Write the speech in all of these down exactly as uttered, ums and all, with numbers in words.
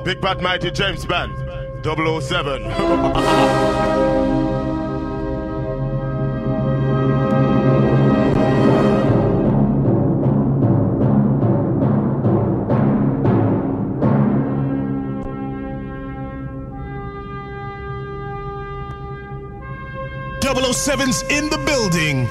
Big Bad Mighty James Band, double oh seven. double oh seven's in the building.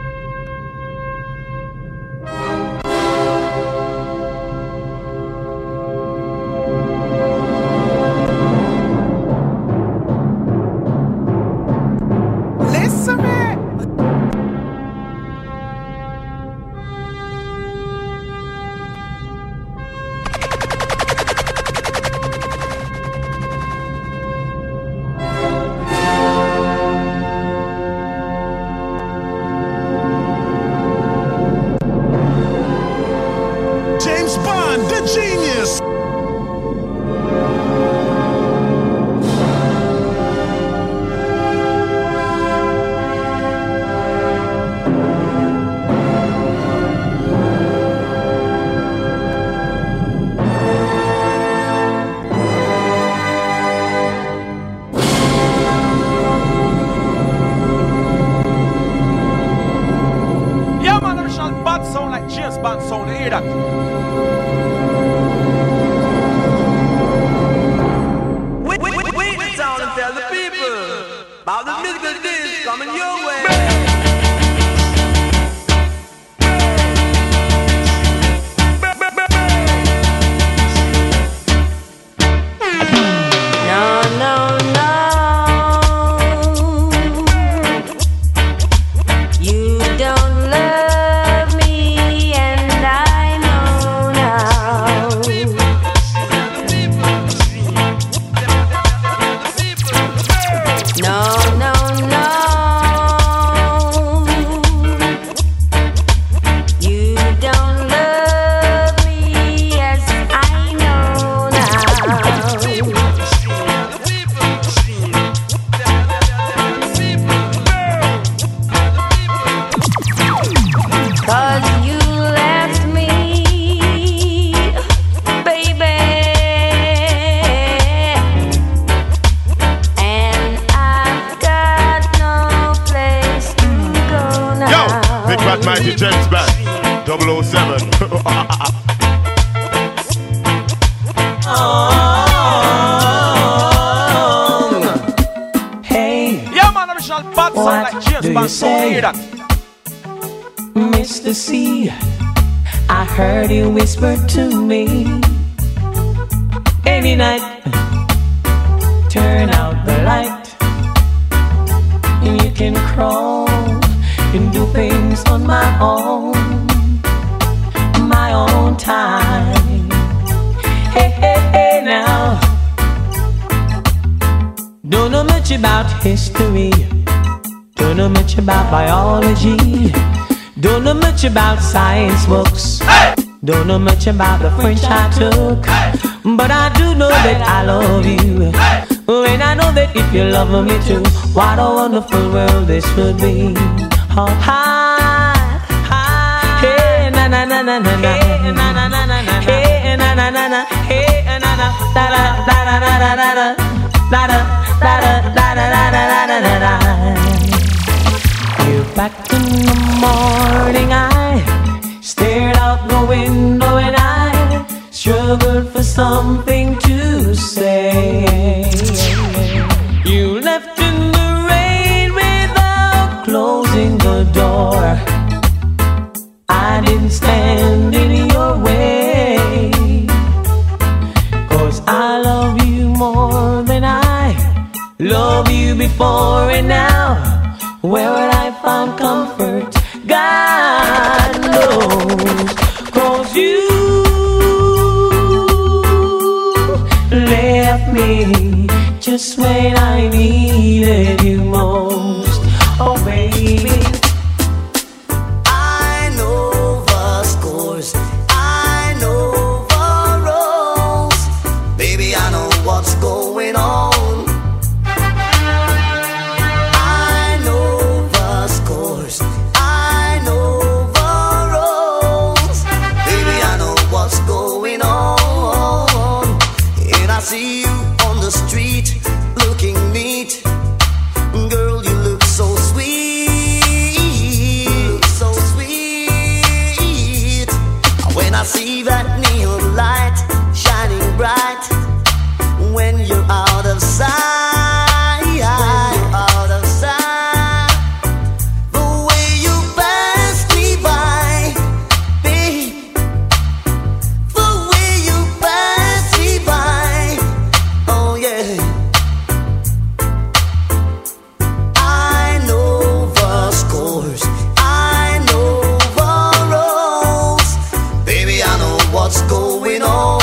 Mister C, I heard you whisper to me any night, turn out the light, and you can crawl and do things on my own, my own time. Hey, hey, hey now, don't know much about history, don't know much about biology, don't know much about science books, hey! Don't know much about the French I took, hey! But I do know hey! that I love you, hey! And I know that if you love me too, what a wonderful world this would be. Oh, hi, hi, hey, na na na na na na, hey, na na na na na, hey, na na na na, hey, na na, da da da da da da da da da da da da da da da da da. Back in the morning I stared out the window and I struggled for something to say. You left in the rain without closing the door. I didn't stand in your way, 'cause I love you more than I love you before. And now where would I find comfort? God knows, 'cause you left me just when I needed you most. Oh baby, I know the scores, I know the roles. Baby, I know what's going on. I see that neon light shining bright when you're out of sight. When you're out of sight, the way you pass me by, babe, the way you pass me by, oh yeah. I know the scores, I know the roles, baby, I know what's going on.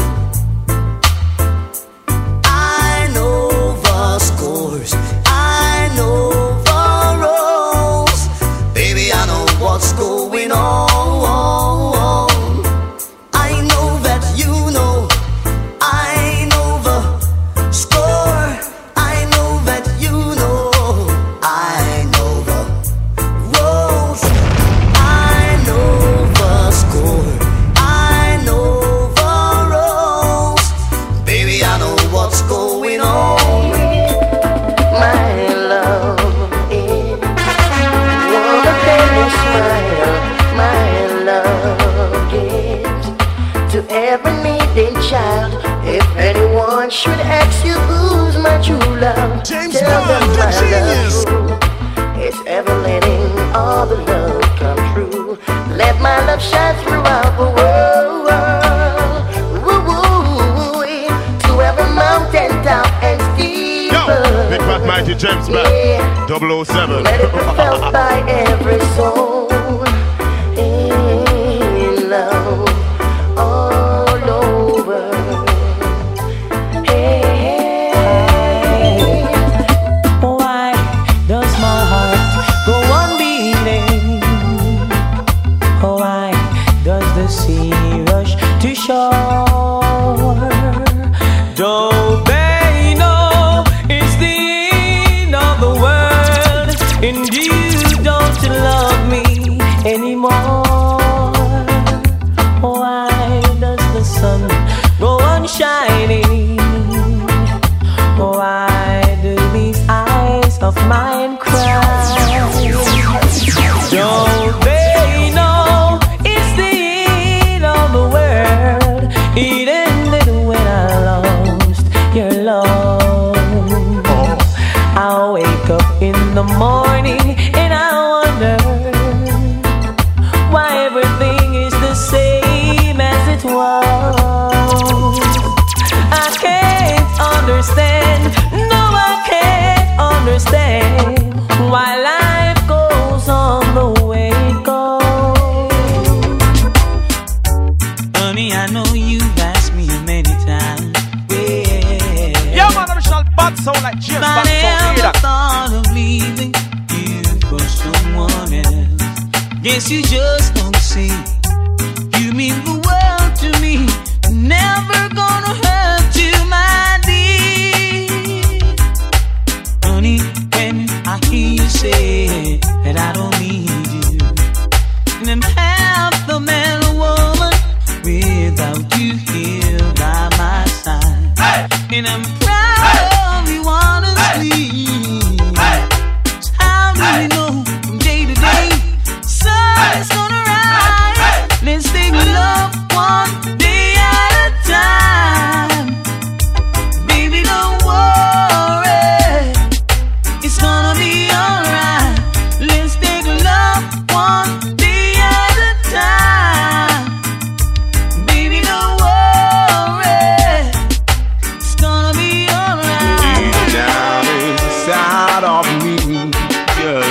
I know the scores, I know the roles, baby, I know what's going on. I know that you know, I know the score, I know that you know, I know the roles, I know the score, I know the roles, baby, I know what's going on. My love is one of them smile. My love gives to every needing child. If anyone should ask you who's my true love, James tell them Bond, the my genius. love is ever letting all the love come true. Let my love shine throughout the world. Woo, woo, woo, to every mountain top and steep. Yo, Big Fat Mighty James Band, Yeah. double oh seven. Let it be felt by every soul in love all over. Hey, Why does my heart go on beating? Why does the sea rush to shore? Don't they know it's the end of the world? And you don't love me anymore. Why does the sun go on shining? Why do these eyes of mine cry? Don't they know it's the end of the world? It ended when I lost your love. I wake up in the morning and I wonder why everything is the same as it was. I can't understand, no, I can't understand why life goes on the way it goes. Honey, I know you've asked me many times, yeah. Yeah, man, original bad sound like James But I Bond sound. Hear never that? thought of leaving you for someone else. Guess you just don't see. You mean the world to me. Never gonna hurt you, my dear. Honey, when I hear you say that I don't need you, and I'm half the man or woman without you here by my side. Hey! And I'm proud of you, honestly. So how do we know from day to day sun's gonna rise? Let's take love one day at a time. Baby, don't worry, it's gonna be alright. Let's take love one day at a time. Baby, don't worry, it's gonna be alright. Deep down inside of me, yes,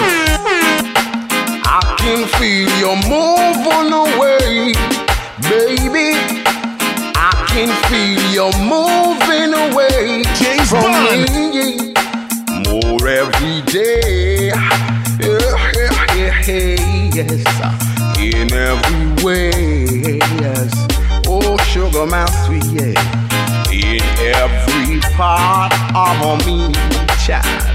I can feel you moving away, baby. I can feel you moving away James from Bond. me more every day. Yeah, yeah, yeah, yes, in every way, yes. Oh, sugar, my sweet, yeah. In every part of me, child,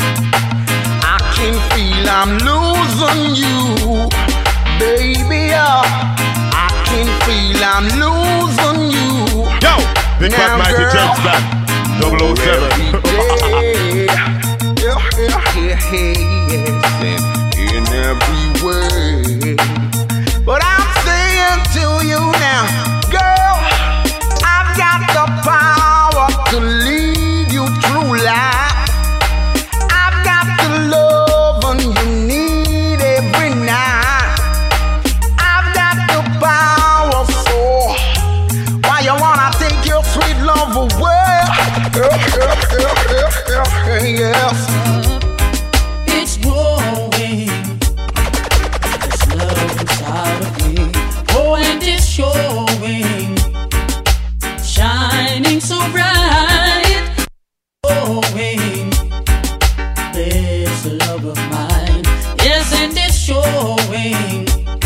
I can feel I'm losing you, baby. uh, I can feel I'm losing you. Yo, Big Fat Now, Mighty girl, James Band, double oh seven. every day. Yeah, yeah, yeah, yes, and in every way. But I'm saying to you now, love of mine. Yes, and it's showing.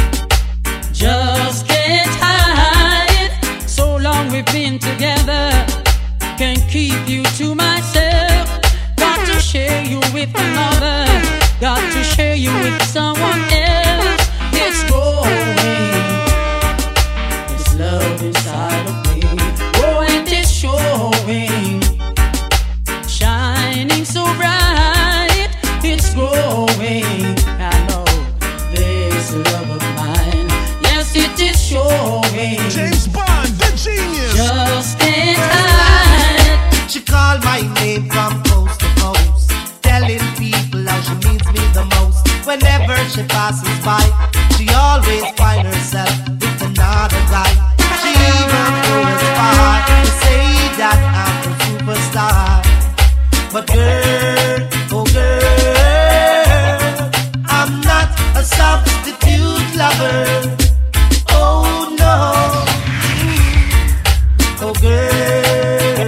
Just can't hide. So long we've been together. Can't keep you to myself. Got to share you with another. Got to share you with someone else. It's growing. This love inside of me. Oh, and it's showing. Shining so bright. It's growing. I know this love of mine. Yes, it is showing. James Bond, the genius. Just can't hide. She called my name from coast to coast, telling people how she means me the most. Whenever she passes by, she always finds herself with another guy. She even goes far to say that I'm a superstar. But girl, oh girl, I'm not a substitute lover. Oh no, oh girl,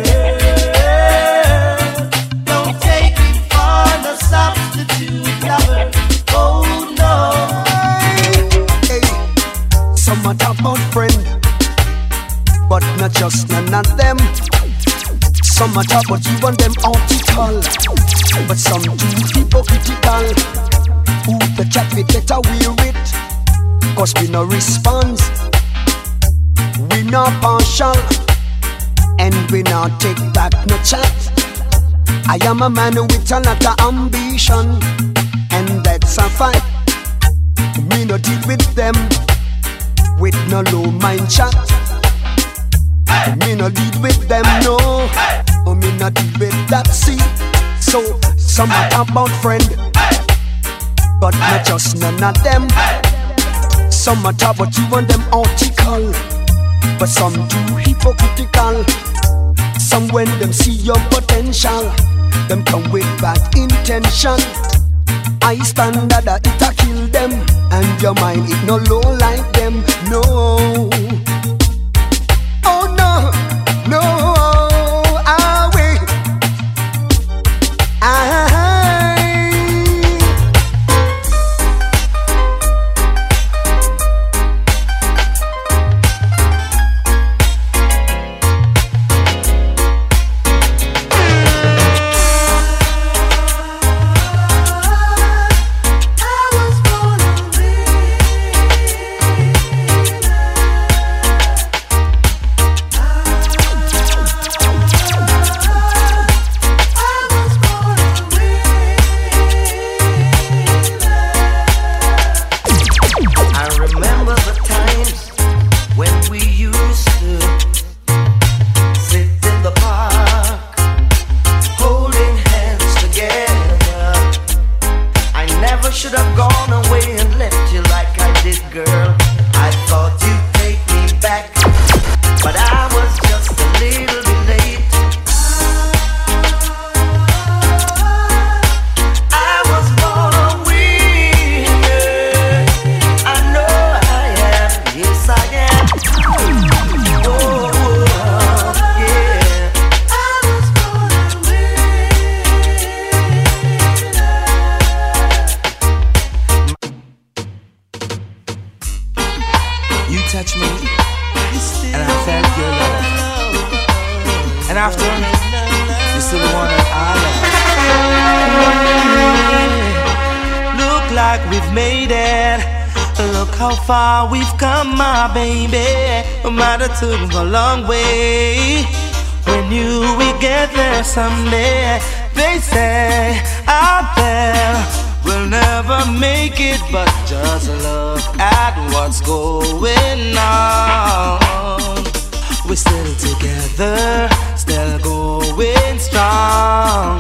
don't take me for the substitute lover. Oh no. Hey, some are talk about friend, but not just none of them. Some are talk about you and them article, but some too hypocritical. Who the chat we get away with, cause we no response. We not partial, and we not take back no chat. I am a man with a lot of ambition, and that's a fact. Me no deal with them with no low mind chat. Me no deal with them, no. Oh, me no deal with that, see. So, some are talk about friend, but not just none of them. Some are talk about you and them article, but some too hypocritical. Some when them see your potential, them come with bad intention. I stand that it a kill them, and your mind it no low like them, no. Oh no, no, ah wait, I. Took a long way. When you will get there someday, they say out there we'll never make it, but just look at what's going on. We're still together, still going strong.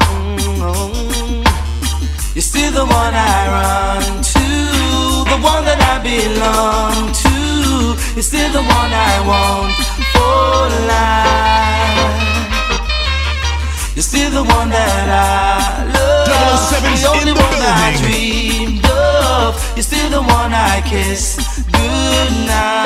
You're still the one I run to, the one that I belong to. You're still the one I want for life. You're still the one that I love. double oh seven's the only in the one that I building. dreamed of. You're still the one I kiss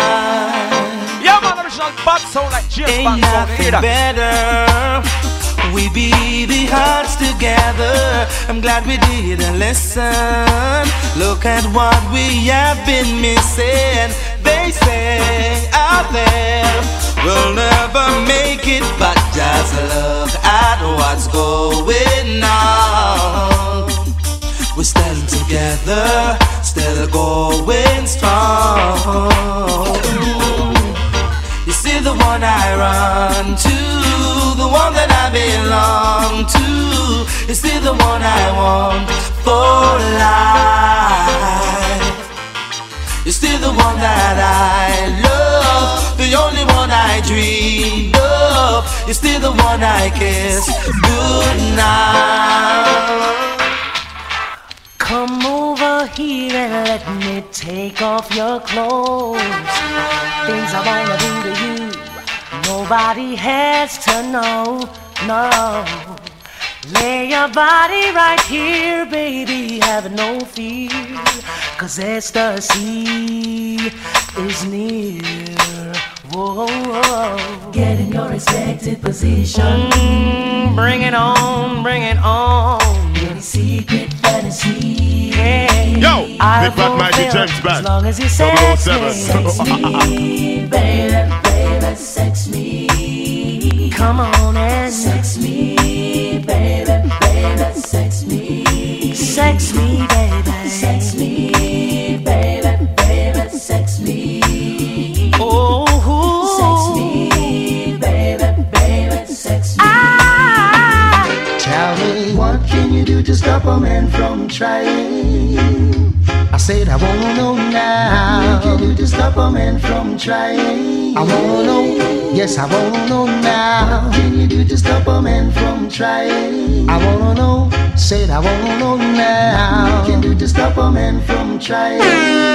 goodnight. Yeah, man, original bad sound like James Ain't Bond. nothing better we be the hearts together. I'm glad we didn't listen. Look at what we have been missing. They say out there we'll never make it, but just look at what's going on. We're standing together, still going strong. You see the one I run to, the one that I belong to. You see the one I want for life. You're still the one that I love, the only one I dream of. You're still the one I kiss goodnight. Come over here and let me take off your clothes. Things I wanna do to you, nobody has to know, no. Lay your body right here, baby, have no fear, 'cause ecstasy is near. Whoa, whoa. Get in your expected position. Mm, bring it on, bring it on. Any secret fantasy. Hey, yo, Big Bad Mighty James back. As long as you sex me, sex me, baby, baby, sex me. Come on and sex me, baby, baby, sex me. Sex me, baby, sex me, baby, baby, sex me. Oh, sex me, baby, baby, sex me. Ah. Tell me, what can you do to stop a man from trying? I said I wanna know now. What can you do to stop a man from trying? I wanna know, yes I wanna know now. What can you do to stop a man from trying? I wanna know, said I wanna know now. What can you do to stop a man from trying?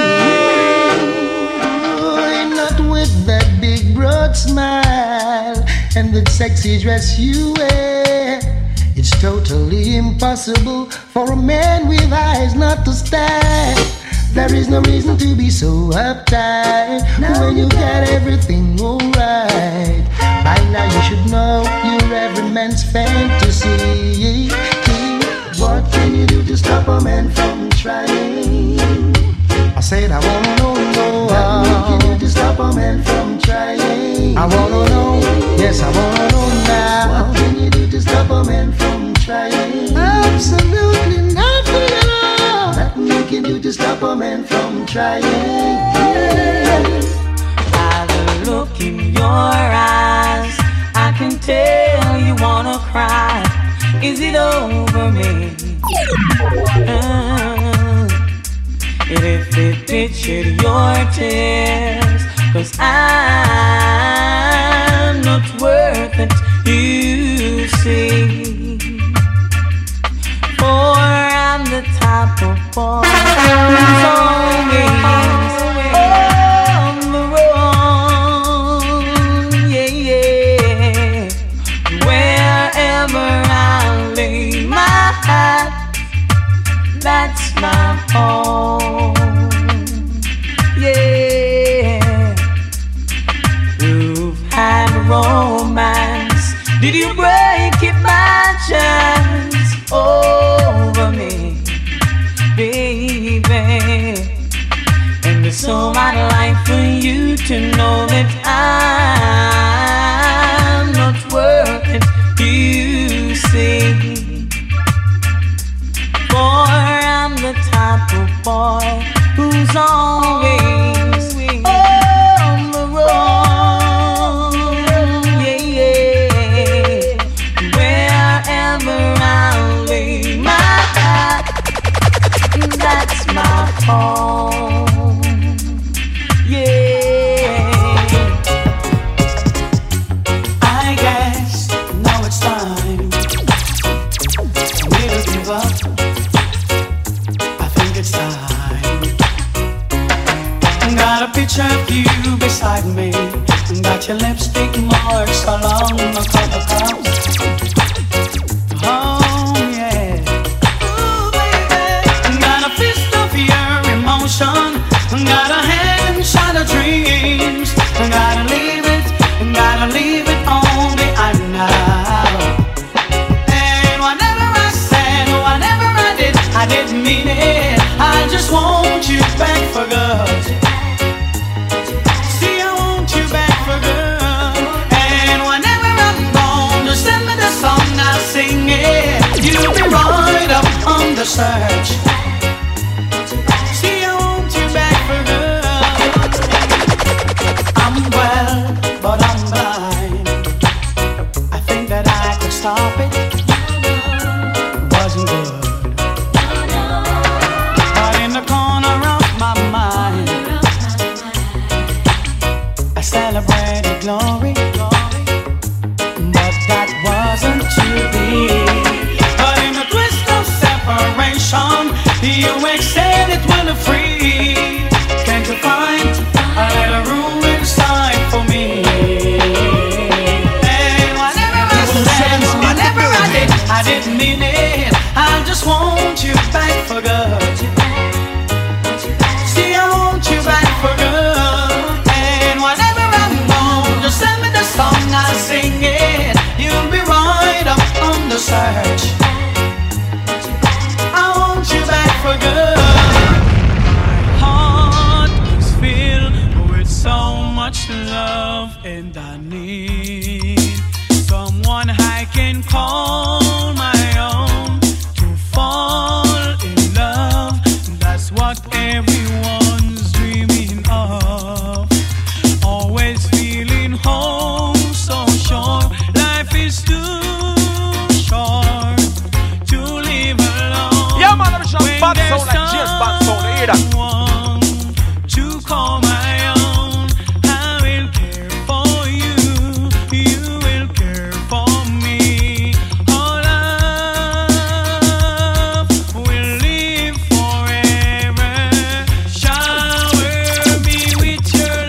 Not with that big broad smile and the sexy dress you wear. It's totally impossible for a man with eyes not to stare. There is no reason to be so uptight when you got everything alright. By now you should know you're every man's fantasy. What can you do to stop a man from trying? I said I wanna know, know. What can you do to stop a man from trying? I wanna know, yes I wanna know now. What can you do to stop a man from trying? Absolutely nothing at all. Nothing can you do to stop a man from trying. By the look in your eyes, I can tell you wanna cry. Is it over me? Uh, and if it did shed your tears, 'cause I'm not worth it, you see. For I'm the type of boy who's always on the road, yeah, yeah. Wherever I lay my hat, that's my home, yeah. You've had romance, did you break it by chance over me, baby? And so I'd like for you to know that I'm not worth it, you see. For I'm the type of boy who's always on the road, yeah, yeah. Wherever I lay my hat, that's my home, yeah. I guess now it's time for me to give up. It's time. Got a picture of you beside me. Got your lipstick marks along the couple cups. Oh yeah. Ooh, baby. Got a fist of your emotion. Got a handshot of dreams. Gotta leave it, gotta leave it all behind now. it. I just want you back for good. See, I want you back for good. And whenever I'm wrong, just send me the song, I'll sing it. You'll be right up on the search. See, I want you back for good. I'm well, but I'm blind. I think that I could stop it. Wasn't good. But in the corner of my mind, I celebrated glory, but that wasn't to be. But in the twist of separation, you said it will free. Can't you find a little room inside for me? And whatever I said, whatever I did, I didn't mean it. I just want you back for good. See, I want you back for good. And whatever I'm wrong, just send me the song, I'll sing it. You'll be right up on the search. I want you back for good. My heart is filled with so much love, and I need someone I can call my own to fall in love. That's what everyone's dreaming of. Always feeling home, so sure life is too short to live alone. Yeah, man, I'm sure bad sound like James Bond sound. You hear that? To call my own, I will care for you, you will care for me. Our love will live forever. Shower me with your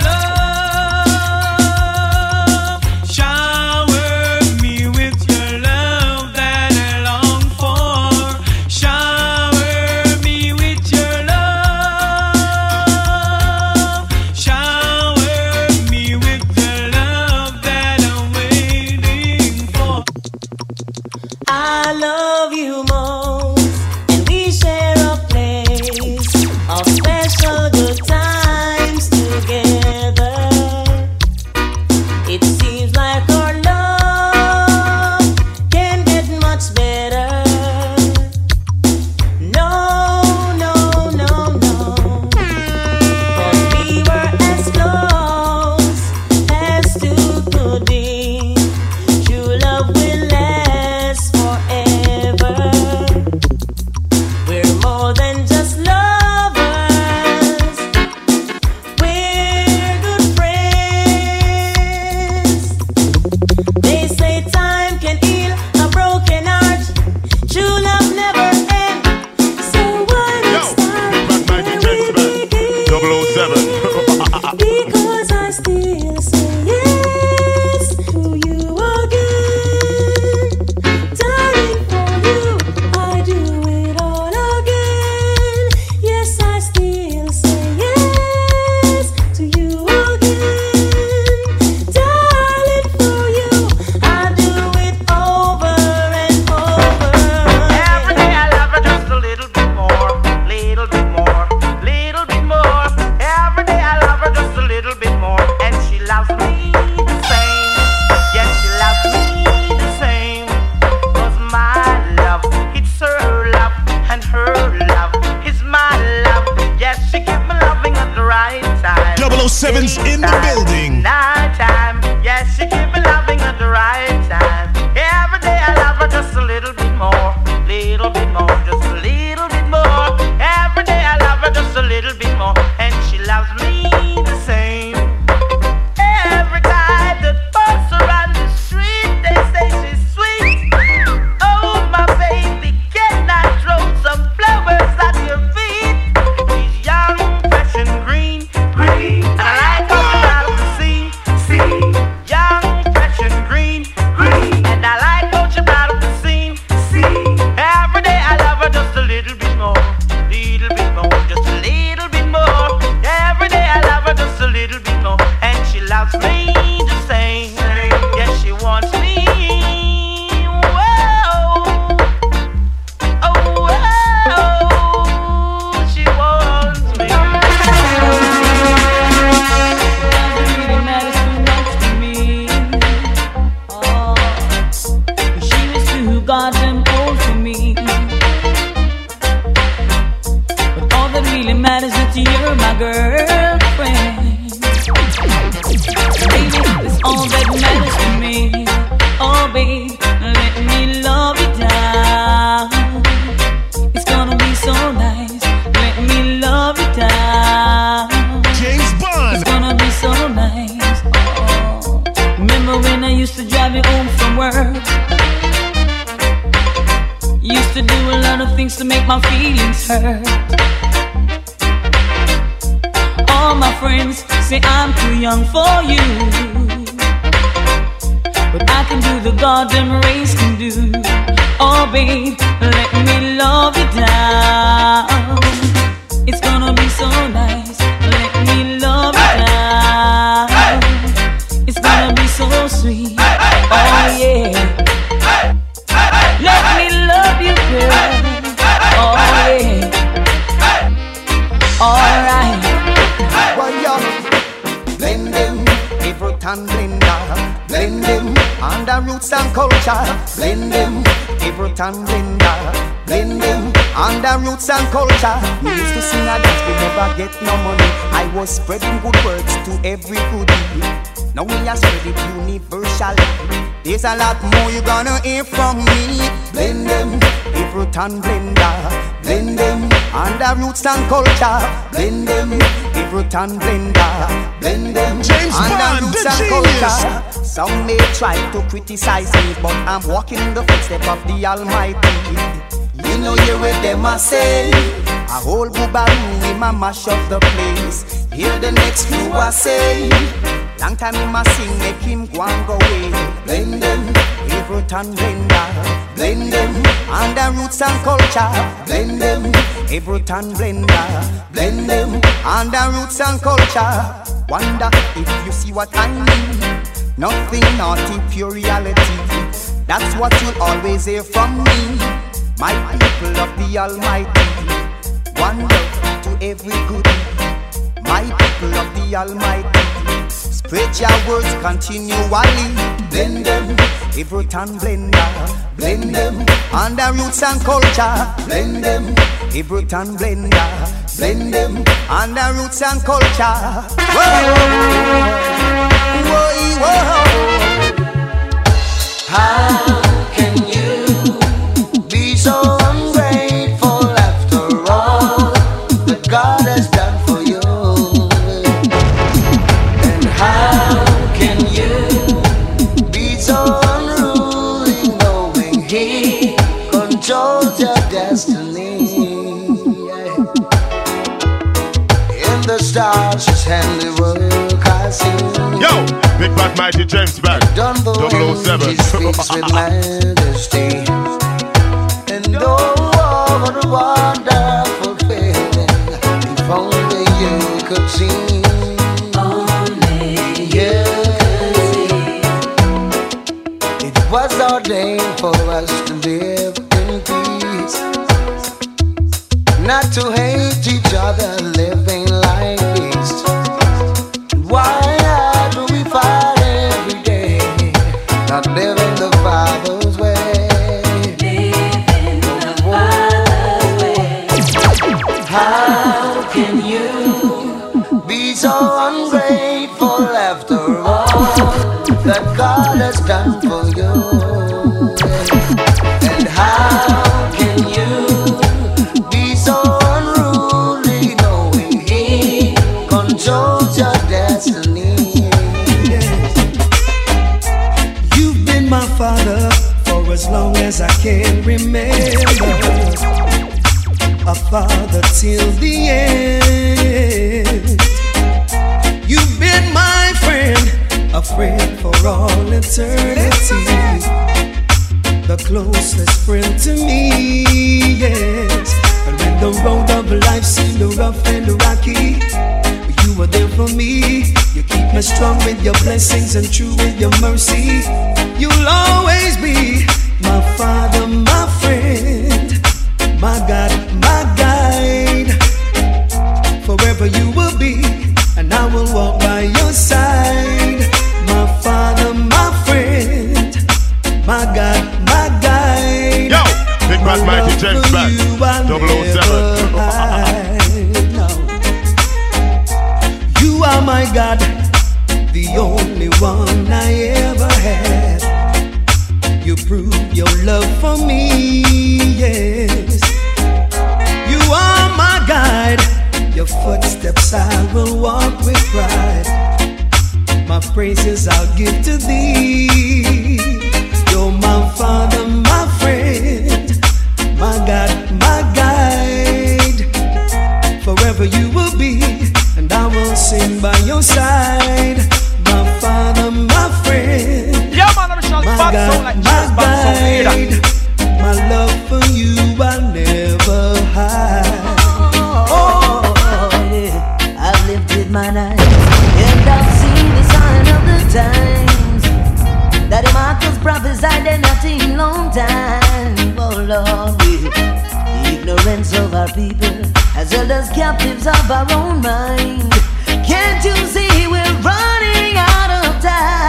love. Shower me with your love that I long for. Shower me with your love. Shower me with the love that I'm waiting for. I love you most, and we share a place of special good times together. It seems like our love can get much better. No, no, no, no. 'Cause we were as close as two could be. True love will last forever. We're more than just lovers. We're good friends. They say time can heal a broken heart. True love never ends. So why Yo, not start Big Bad Magic James Band. double oh seven. because I still say yes to you again. Darling, for you, I do it all again. Yes, I still say yes to you again. Darling, for you, I do it over and over. Every day I love her just a little bit more, little bit more, little bit more. Every day I love her just a little bit more, and she loves me the same. Yes, she loves me the same. 'Cause my love, it's her love, and her love is my love. Yes, she gives me loving at the right time. double oh seven's in the building. Night time. Yes, she gives me loving at the right time. Every day I love her just a little bit more, little bit more, just a little bit more. Every day I love her just a little bit more, and she loves me the same. Every time that bus around the street, they say she's sweet. Oh, my baby, can I throw some flowers at your feet? She's young, fresh and green, green, and I like her out to see. really matters that you're my girlfriend. Baby, it's all that matters to me. Oh, babe, let me love you down. It's gonna be so nice. Let me love you down. James Bond. It's gonna be so nice. Oh, remember when I used to drive you home from work? Used to do a lot of things to make my feelings hurt. All my friends say I'm too young for you, but I can do the goddamn race can do. Oh babe, let me love you down. It's gonna be so nice. Let me love you down. It's gonna be so sweet. Oh yeah. Let me love you, girl. Oh yeah. Alright. Well, yo, blend them, Everton blender. Blend them, under roots and culture. Blend them, Everton blender. Blend them, under roots and culture. We used to sing a dance, we never get no money. I was spreading good words to every goodie. Now we are spread it universally. There's a lot more you gonna hear from me. Blend them, Everton blender. Blend them, under roots and culture. Blend them, Everton blender. Blend them, James under Bond, roots the and genius. culture. Some may try to criticize me, but I'm walking in the footsteps of the Almighty. You know you with them I say, a whole boobaroo in my mash up the place. Hear the next few I say. Long time he must sing, make him go and go away. Blend them, Everton blender. Blend them, under roots and culture. Blend them, Everton blender. Blend them, under roots and culture. Wonder if you see what I mean. Nothing naughty, pure reality. That's what you'll always hear from me. My people of the Almighty. One love to every goodie. My people of the Almighty. Spread your words continually. Blend them, Everton blender. Blend them, under roots and culture. Blend them, Everton blender. Blend them, under roots and culture. Whoa, whoa, whoa. How can you be so ungrateful after all that God has done for you? And how can you be so unruly knowing He controls your destiny? In the stars His handiwork I see. Yo, Big Bad Mighty James back. double oh seven. He speaks with majesty. And oh, what a wonderful feeling. If only you could see. Only you could see. It was ordained for us to live in peace, not to hate each other, living like beasts. Why do we fight every day, not living the Father's way? Living the Father's way. How can you be so ungrateful after all that God has done for you? And how can you be so unruly knowing He controls your destiny? You've been my father for as long as I can remember, a father till the end. You've been my friend, a friend for all eternity, the closest friend to me, yes. And when the road of life seemed rough and rocky, you were there for me. You keep me strong with your blessings and true with your mercy. You'll always be my father, my friend, my God, my guide. Forever you will be, and I will walk by your side. My father, my friend, my God, my guide. Yo, Big Bad Mighty James back. double oh seven. footsteps I will walk with pride. My praises I'll give to thee. You're my Father, my friend, my God, my guide. Forever you will be, and I will sing by your side. My Father, my friend, yeah, man, I'm my God, like my guide. My love for you I'll never hide. Oh, oh, yeah. I've lived with my night, and I've seen the sign of the times. Daddy Marcus prophesied they're not in long time. Oh Lord, yeah. The ignorance of our people has held us captives of our own mind. Can't you see we're running out of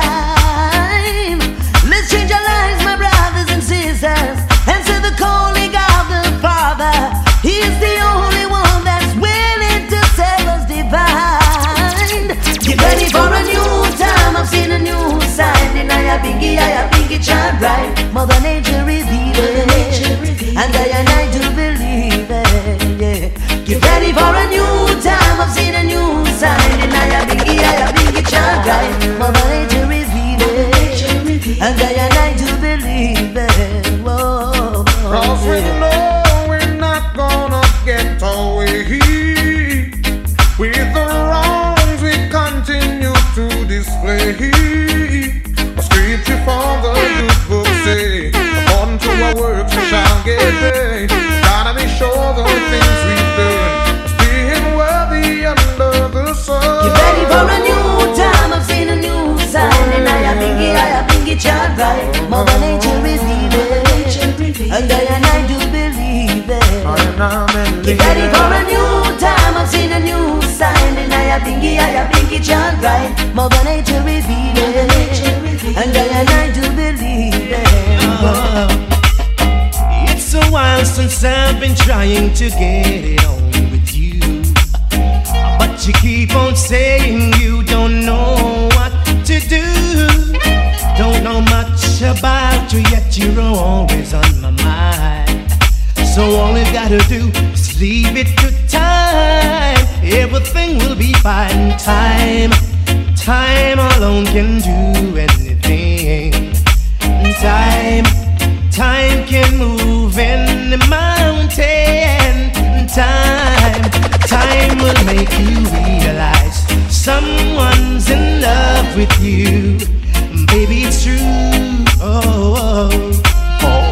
time? Let's change our lives, my brothers and sisters, answer the calling of the Father. He is the only one that's willing to save us divine. Get ready for a new time. I've seen a new sign. And I have Bingy, I have Bingy child right. Mother Nature revealed it, and I and I do believe it. Yeah. Get ready for a new time. I've seen a new sign. And I have Bingy, I have Bingy child right. Mother Nature revealed it, and I and I do believe it. Whoa. Cause we know we're not gonna get away with the wrongs we continue to display. A scripture from the good book say, according to our works we shall get paid. Gotta be sure the things we've done is being worthy under the sun. Get ready for a new time. I've seen a new sign. And I have Bingy, I have Bingy child right. Mother Nature revealed it, and I and I do believe it. Get ready for a new time. I've seen a new sign. And I have Bingy, I have Bingy child right. Mother Nature revealed it, and I and I do believe it. Oh, it's a while since I've been trying to get it on with you, but you keep on saying you don't know what to do. Don't know much about you, yet you're always on my mind. So all you gotta do is leave it to time. Everything will be fine. Time, time alone can do anything. Time, time can move any mountain. Time, time will make you realize someone's in love with you. Baby, it's true. Oh, oh, oh.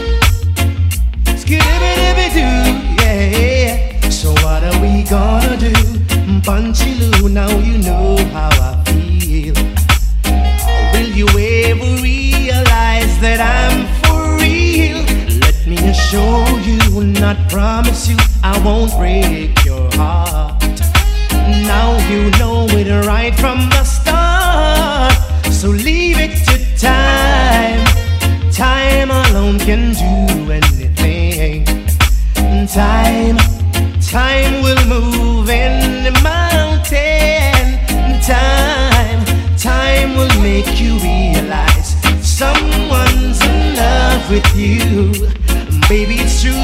Skidibidibidoo, yeah. So what are we gonna do? Punchy Lou, now you know how I feel. Will you ever realize that I'm for real? Let me assure you, not promise you, I won't break your heart. Now you know it right from the start. So leave it to time. Time alone can do anything. Time, time will move any mountain. Time, time will make you realize someone's in love with you. Baby, it's true.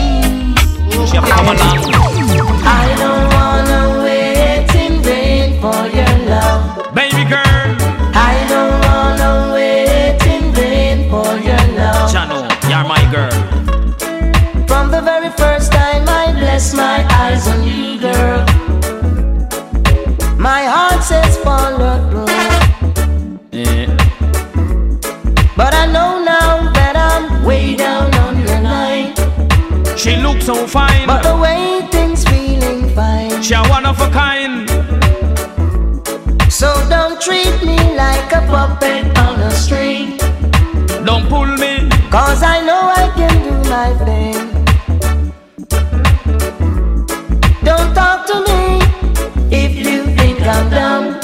I don't wanna wait in vain for your love, baby girl. I don't wanna wait in vain for your love. Chano, you're my girl. From the very first time I bless my eyes on you, girl, my heart says follow through. Yeah. But I know now that I'm way down on your line. She looks so fine, but the way things feeling fine. She a one of a kind. So don't treat me like a puppet on a string. Don't pull me, cause I know I can do my thing. Don't talk to me if you think I'm dumb.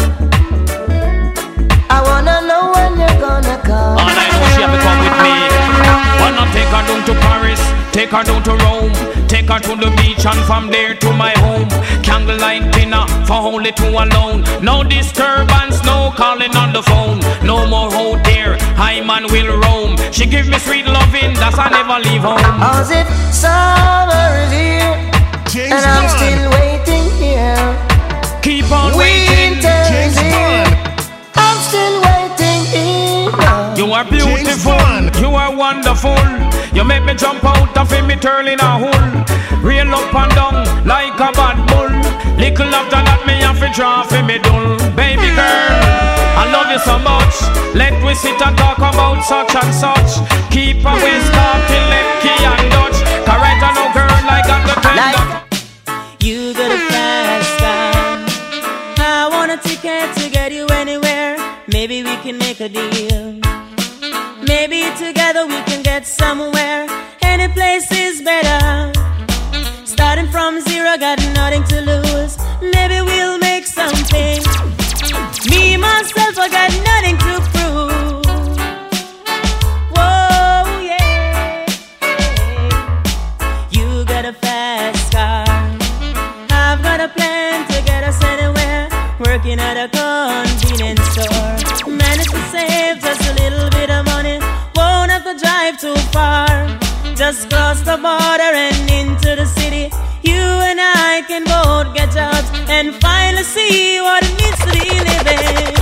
I wanna know when you're gonna come. all I know she have to come with me. Wanna take her down to Paris, take her down to Rome, take her to the beach and from there to my home. Candlelight dinner for only two alone. No disturbance, no calling on the phone. No more out there, I man will roam. She give me sweet loving, that's I never leave home. How's it summer is here, and I'm still waiting here. keep on waiting. James Bond. I'm still waiting in love. You are beautiful, you are wonderful. You make me jump out of me turn in a hole. Real up and down like a bad bull. Little after that me have to draw for me dull. Baby girl, I love you so much. Let we sit and talk about such and such. Keep away talking left key and Dutch. Cause right now girl I got the tender. Like you got a fast car. I want a ticket to get you anywhere. Maybe we can make a deal. Maybe together we can get somewhere. Any place is better. Starting from zero, got nothing to lose. Maybe we'll make something. Me, myself, I got nothing to prove. Whoa, yeah. You got a fast car. I've got a plan to get us anywhere. Working at a convenience store. Managed to save just a little bit of money. Won't have to drive too far. Just cross the border and into the city. You and I can both get jobs and finally see what it means to be living.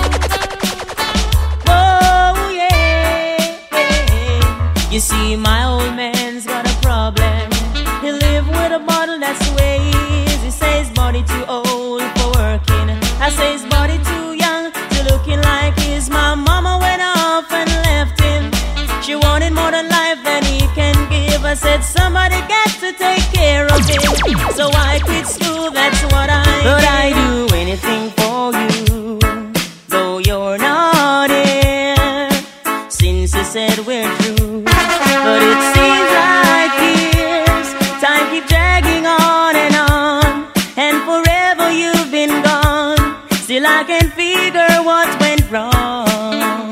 Oh yeah, yeah. You see, my old man's got a problem. He live with a bottle, that's the way he is. He says body too old for working. I say his body too young to looking like his. My mama went off and left him. She wanted more than life than he can give. I said somebody got to take care of him. So I quit school, that's what I did. But I do anything for you, though you're not here. Since you said we're through, but it seems like years. Time keep dragging on and on, and forever you've been gone. Still I can't figure what went wrong.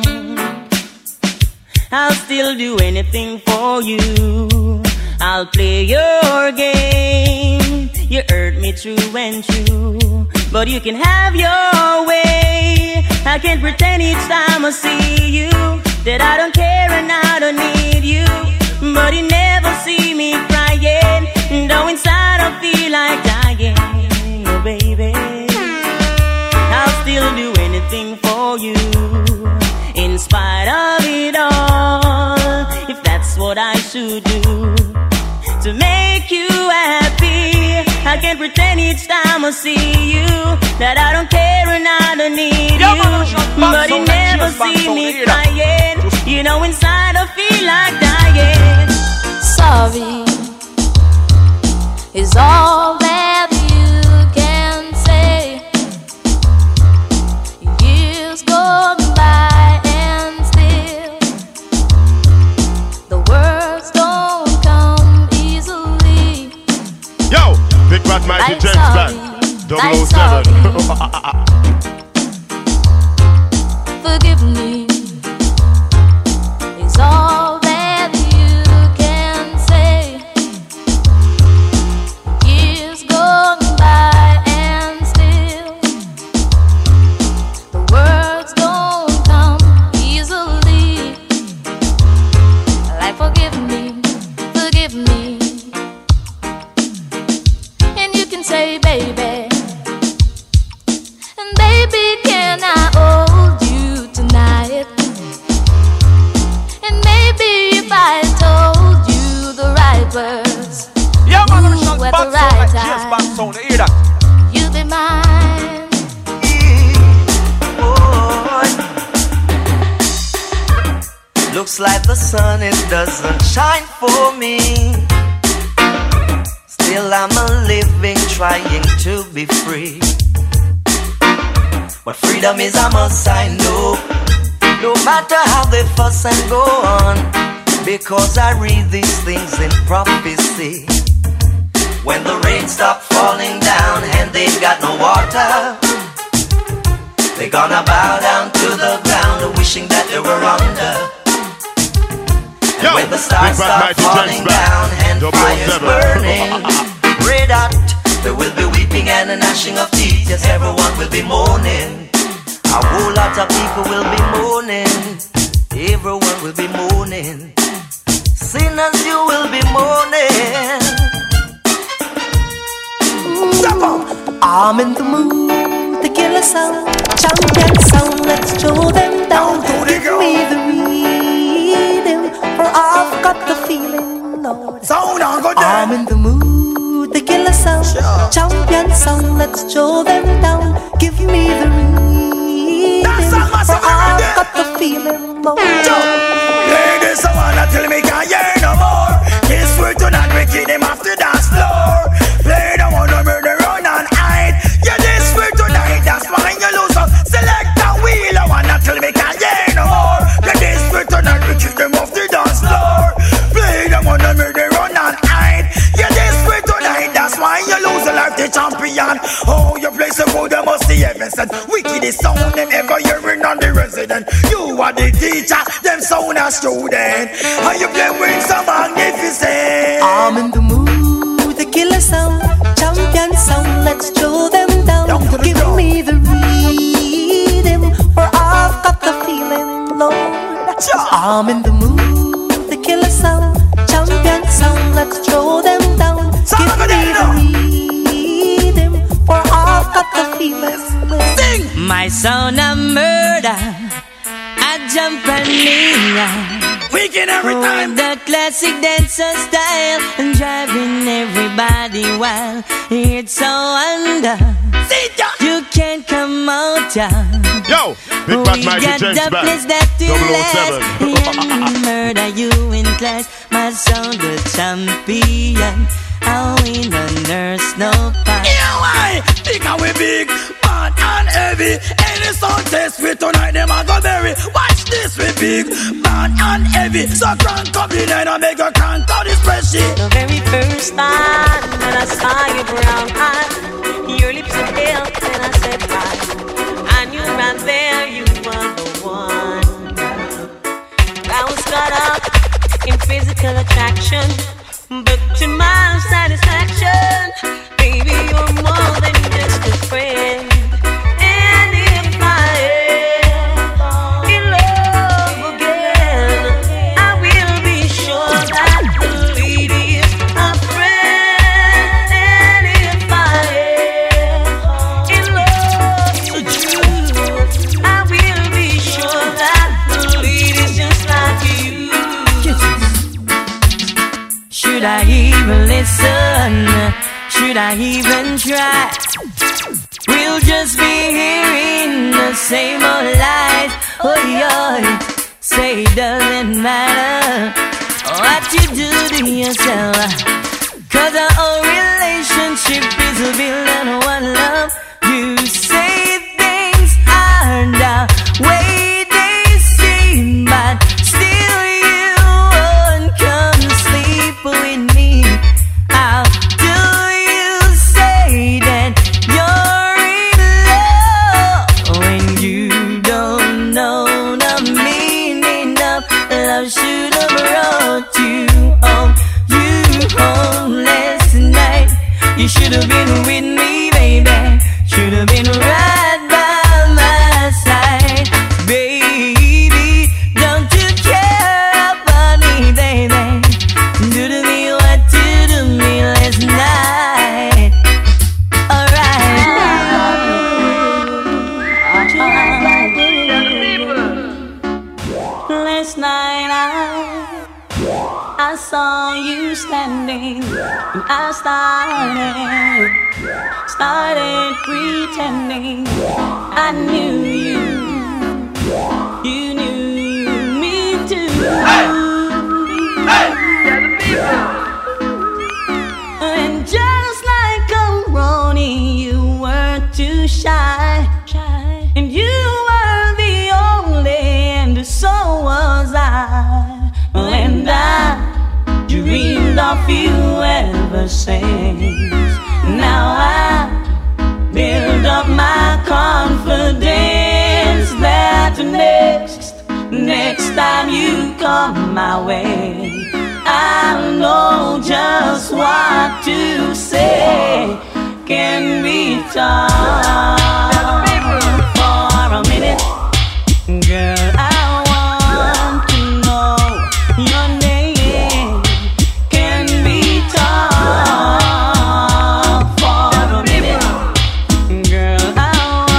I'll still do anything for you. I'll play your game. You hurt me true and true, but you can have your way. I can't pretend each time I see you that I don't care and I don't need you. But you never see me crying, though inside I feel like dying. Oh baby, I'll still do anything for you, in spite of it all. If that's what I should do to make you happy, I can't pretend each time I see you that I don't care and I don't need you. But you never see me crying, you know inside I feel like dying. Sorry is all that you can say. Years gone by and still the words don't come easily. Yo, Big Bad Mighty I'm James Band, double oh seven. Forgive me is all that you can say. Years gone by and still the words don't come easily. Like forgive me, forgive me. And you can say baby, and baby can I hold you tonight? And maybe if I told you the right words, yeah, man, I'm ooh, at the right time, you'd be mine. Looks like the sun, it doesn't shine for me. Still I'm a living, trying to be free. What freedom is I must I know. No matter how they fuss and go on, because I read these things in prophecy. When the rain stop falling down and they've got no water, they're gonna bow down to the ground, wishing that they were under. And Yo, when the stars start falling down and fire's burning red hot, there will be weeping and a gnashing of teeth. Yes, everyone will be mourning. A whole lot of people will be mourning. Everyone will be mourning. Sinners, you will be mourning. I'm in the mood the killer sound, champion sound. Let's throw them down. Give me the rhythm, for I've got the feeling, Lord. I'm in the mood, the killer sound, champion sound. Let's throw them down. Give me the rhythm, for I've got the feeling, Lord. Ladies, I wanna tell me can't hear no more. This word tonight we kill him off the dance floor. Play the one to murder, run and hide. Yeah, this word tonight, that's why you lose up. Select a wheel, I wanna tell me can't hear no more. Yeah, this word tonight we kill him off the dance floor. Play the one to murder, run and hide. Yeah, this word tonight, that's why you lose a life, the champion. Oh, you play so good, you must see heaven sent. Wickedest sound them ever hearing on the resident. You are the teacher, them sound a student. How you play with so magnificent? I'm in the mood, the killer sound, champion sound. Let's throw them down. Give me the rhythm, for I've got the feeling, Lord. I'm in the mood, the killer sound, champion sound. Let's throw them down. Give me the rhythm, for I've got the feeling. Sing! My sound a murder, I jump and lean. Weekend every time. The classic dancer style and driving everybody wild. It's so under. You can't come out, yeah. Yo, Big Bad Mighty James back. double oh seven. Yeah, murder you in class. My sound the champion. I win the nurse no pass. Yeah, why? Because we big, bad and heavy. Any song test we tonight, them a go berry. Watch this, we big, bad and heavy. So crank up the night and make a crank out this spreadsheet. The very first time that I saw your brown eyes, your lips were pale and I said hi. I knew right there you were the one. I was caught up in physical attraction, but to my satisfaction, baby, you're more than just a friend. And if I am in love again, I will be sure that the lady is a friend. And if I am in love again, I will be sure that the lady's just like you. Should I even listen? Should I even try? We'll just be hearing the same old lies. Oh, yeah. Say it doesn't matter what you do to yourself, 'cause our whole relationship is built on one love. You say things aren't the way they seem, but still you won't come sleep with me. How do you say that you're in love when you don't know the meaning of love? Should have brought you home, you home last night. You should have been with me, baby. Should have been right by my side, baby. Don't you care about me, baby? Do to me what you do me last night. Alright. Last night I I saw you standing, and I started, started pretending I knew you, you knew me too. Hey! Hey! And just like a Ronnie, you were too shy, shy, and you were the only, and so was I. And I dreamed of you ever since. Now I build up my confidence that next, next time you come my way, I know just what to say. Can we talk for a minute? Girl, I want to know your name. Can we talk for a minute? Girl, I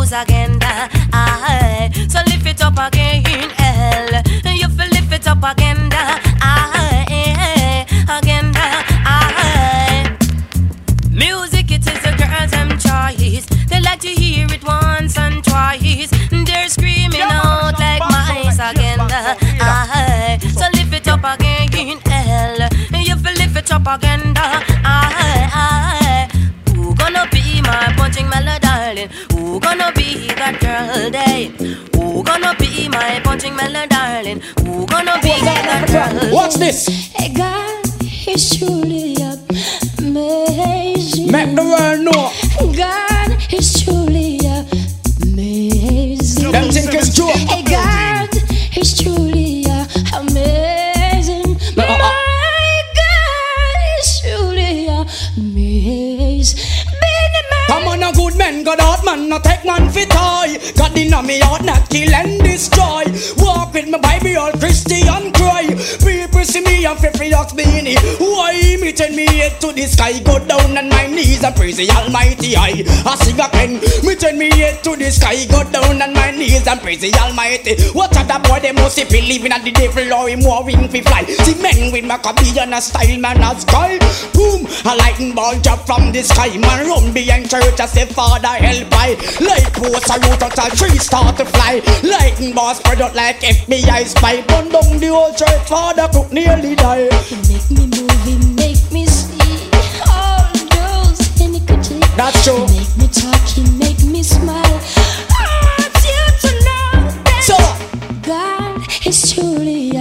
rise again. Aye. So lift it up again, hell. You feel lift it up again. Aye. Again. Aye. Music, it is the girls' them choice. They like to hear it once and twice. They're screaming out like mice again. Aye. So lift it up again, hell. You feel lift it up again. Aye. Aye. Who gonna be my punching melody, darling? Who gonna be that girl day? Who gonna be my punching melody, darling? Who gonna be that girl? Watch this. Hey God, he's truly amazing. Make the world know. God is truly amazing. Them think it's true. Hey God, he's truly amazing. My God is truly amazing. Come on, a good man, God out man, not take man for toy. God in on me out, not kill and destroy. Walk with my Bible, all Christian cry. People see me and free ox beanie. Why me turn me head to the sky? Go down on my knees and praise the Almighty I. I sing again. Me turn me head to the sky. Go down on my knees and praise the Almighty. What other boy they must be living at the devil or him warring fi fly. See men with my copy and a style man a sky. Boom, a lightning ball drop from the sky. Man run behind church and say Father help I. Light post a root out a tree start to fly. Lightning ball spread out like F B I spy. Burn down the whole church, Father cook nearly die. He make me move, he make me see all those iniquities. That's true. He make me talk, he make me smile. I want you to know that so, God is truly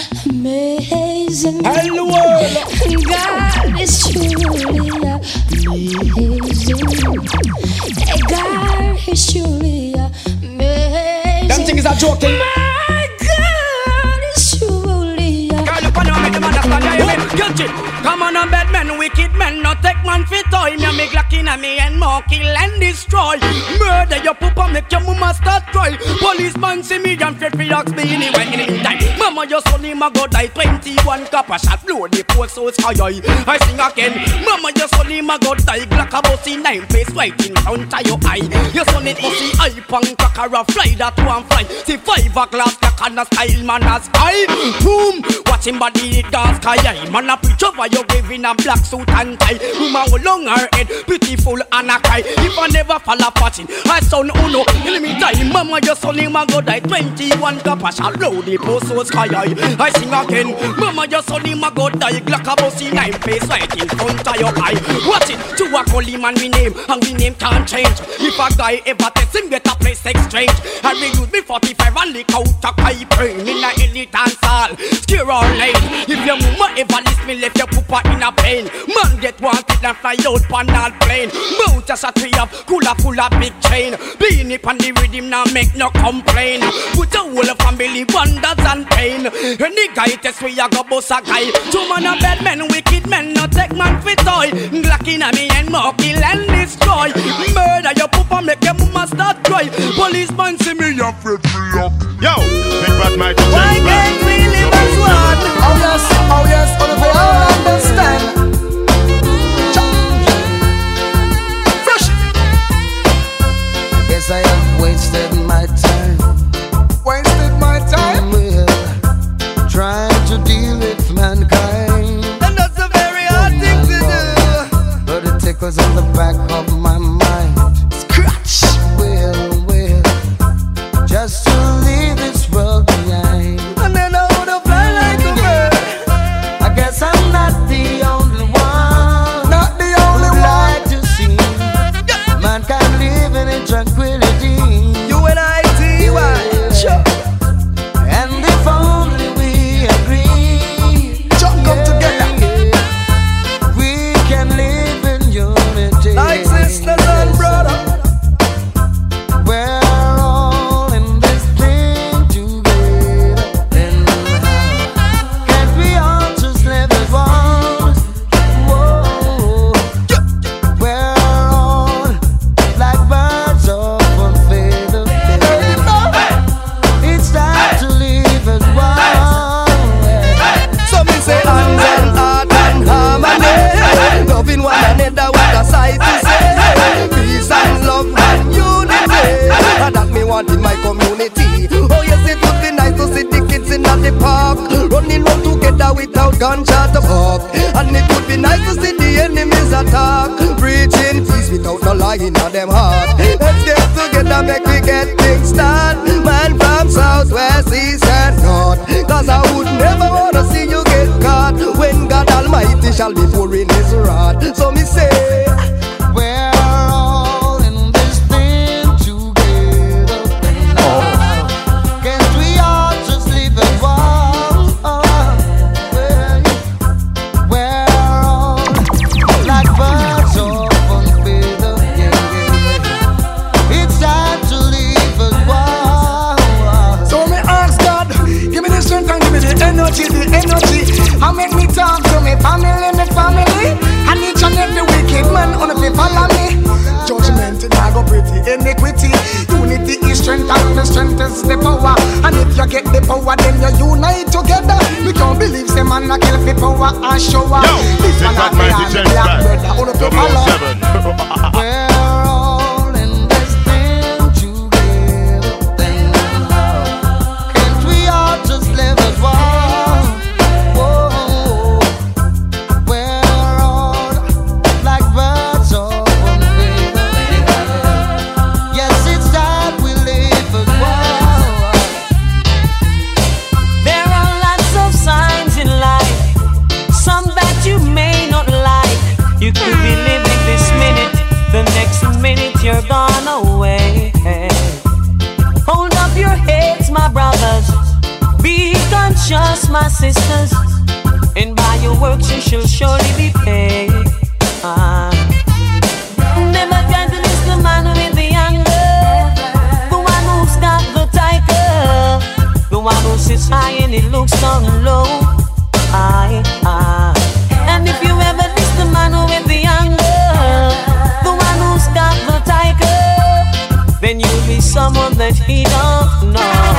amazing. Hello world. God is truly amazing. Hey, God is truly amazing. Them things are joking. My God is truly amazing. Girl, you can't make them understand. Yeah, you mean guilty. Come on, a bad man, wicked man, not take man for toy. Me make lucky na me and more kill and destroy. Murder your papa, make your mama start cry. Policeman see me and fit for ox me anywhere in the time. Mama, your son him a go die. Twenty-one copper shot blow the post so sky. I sing again. Mama, your son him a go die. Black a bossy nine face white in front of your eye. Your son it bossy eye pang cracker a fly that one fly. See five a glass crack and a style man a sky. Boom, watch him body it gas sky. Man a preach over your grave in a black suit and tie. Woman will long her head, beautiful and a cry. If I never fall a watching, I son uno. In me time, mama your son him a go die. Twenty-one copper shall blow the post so sky high. I sing again, mama your son him a go die. Glock a bossy nine face right in front of your eye. Watch it, to a call him and me name, and me name can't change. If a guy ever test him get a place exchange, I reuse me forty-five and lick out a pipe brain in a elite dance hall. Scare all night. If your mama ever list me left your papa in a pain, man get wanted and fly out pan all plane. Mount just a tree up, cooler full of big chain. Being it on the rhythm now make no complain. Put a whole family wonders and pain. Any guy test we a go boss a guy. Two man a bad men, wicked men, no take man for toy. Glocking at me and more kill and destroy. Murder your papa make your mama start cry. Policeman see me and free free up. Yo, big bad mighty Why can't we live as one? Oh yes, oh yes, all of you all understand. Fresh. Guess I have wasted my time. Wasted my time. Well, trying to deal with mankind. And that's a very hard thing to do. But it tickles on the back of my mind. Scratch. Well, well, just to leave this world behind. And then I wanna fly like a bird. I guess I'm not the only one. Not the only one. Glad to see mankind living in tranquility. You and I, T Y. Sure. And if only we agree, Just come together. we can live in unity. Like want in my community. Oh yes, it would be nice to see the kids in the park, running round together without gunshot to pop. And it would be nice to see the enemies attack, preaching peace without no lie in them heart. Let's get together, make we get things done. Man from south, west, east and north. Cause I would never wanna see you get caught when God Almighty shall be pouring his wrath. So me say, we're all in this thing together. Oh. Can't we all just live at once? Oh. We're all like birds of one feather. Yeah, yeah. It's time to live at once. So me ask God, give me the strength and give me the energy, the energy. And make me talk to me family, me family. And each and every wicked man on the follow me. Judgment is not go pretty, iniquity. Unity is strength and the strength is the power. And if you get the power, then you unite together. We can't believe some man a kill for power and show up. This one not me and the black brother on the follow. We're all in this thing together. Can't we all just live as one? You could be living this minute, the next minute you're gone away. Hold up your heads, my brothers, be conscious, my sisters, and by your works you shall surely be paid. Ah. Never try to miss the man with the anger, the one who's got the tiger, the one who sits high and it looks down low. I, I. And if you ever miss the man with the anger, the one who's got the tiger, then you'll be someone that he don't know.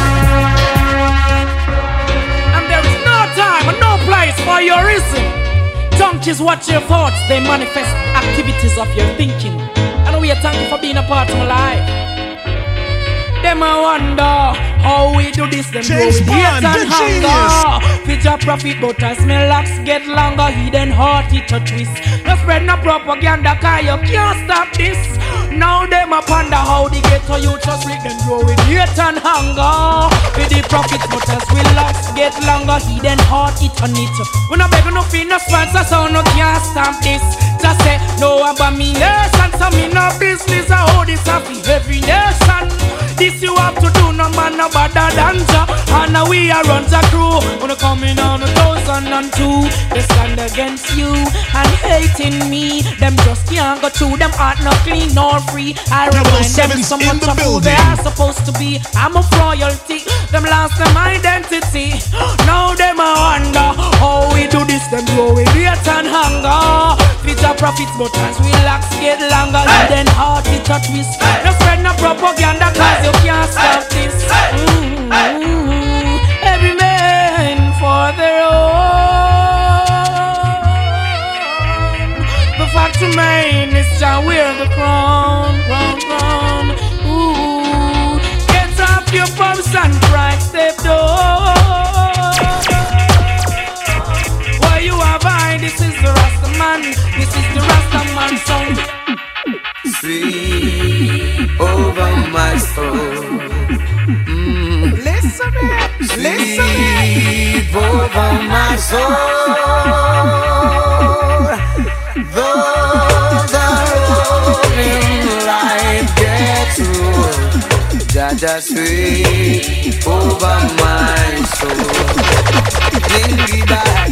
And there is no time and no place for your reason. Donkeys watch your thoughts, they manifest activities of your thinking. And we are thanking for being a part of my life. Them I wonder how we do this, them James do Bond, and the hunger. Future profit, but as my locks get longer, hidden heart it a twist. No spread no propaganda, cause you can't stop this. Now them I ponder how they get to you, just like them grow with hate and hunger. With the profit, but as we locks get longer, hidden heart it on it. We no beg no fee, no sponsor, so no can't stop this. Just say no abomination, so me no business. I hold this up in every nation. This you have to do, no man no better than ya. And now we are run the crew. When I come in on a thousand and two, they stand against you and hating me. Them just can't go through, them heart not clean nor free. I remind them so much of who they are supposed to be. I'm of royalty, them lost them identity. Now them I wonder how we do this, them grow with hate and hunger. Future profits, but as we locks get longer, then heart it a twist. No spread no propaganda, cause you can't stop this. Mm-hmm. Every man for their own. The fact remains is to wear the crown, crown, crown. Ooh, get off your pumps and bright step door. Why you have I? This is the Rasta man. This is the Rasta man sound. Sweep over my soul. Mm. Listen it, listen Sweep over my soul. Though the rolling light gets rough, Jaja sweep over my soul. Bring me back,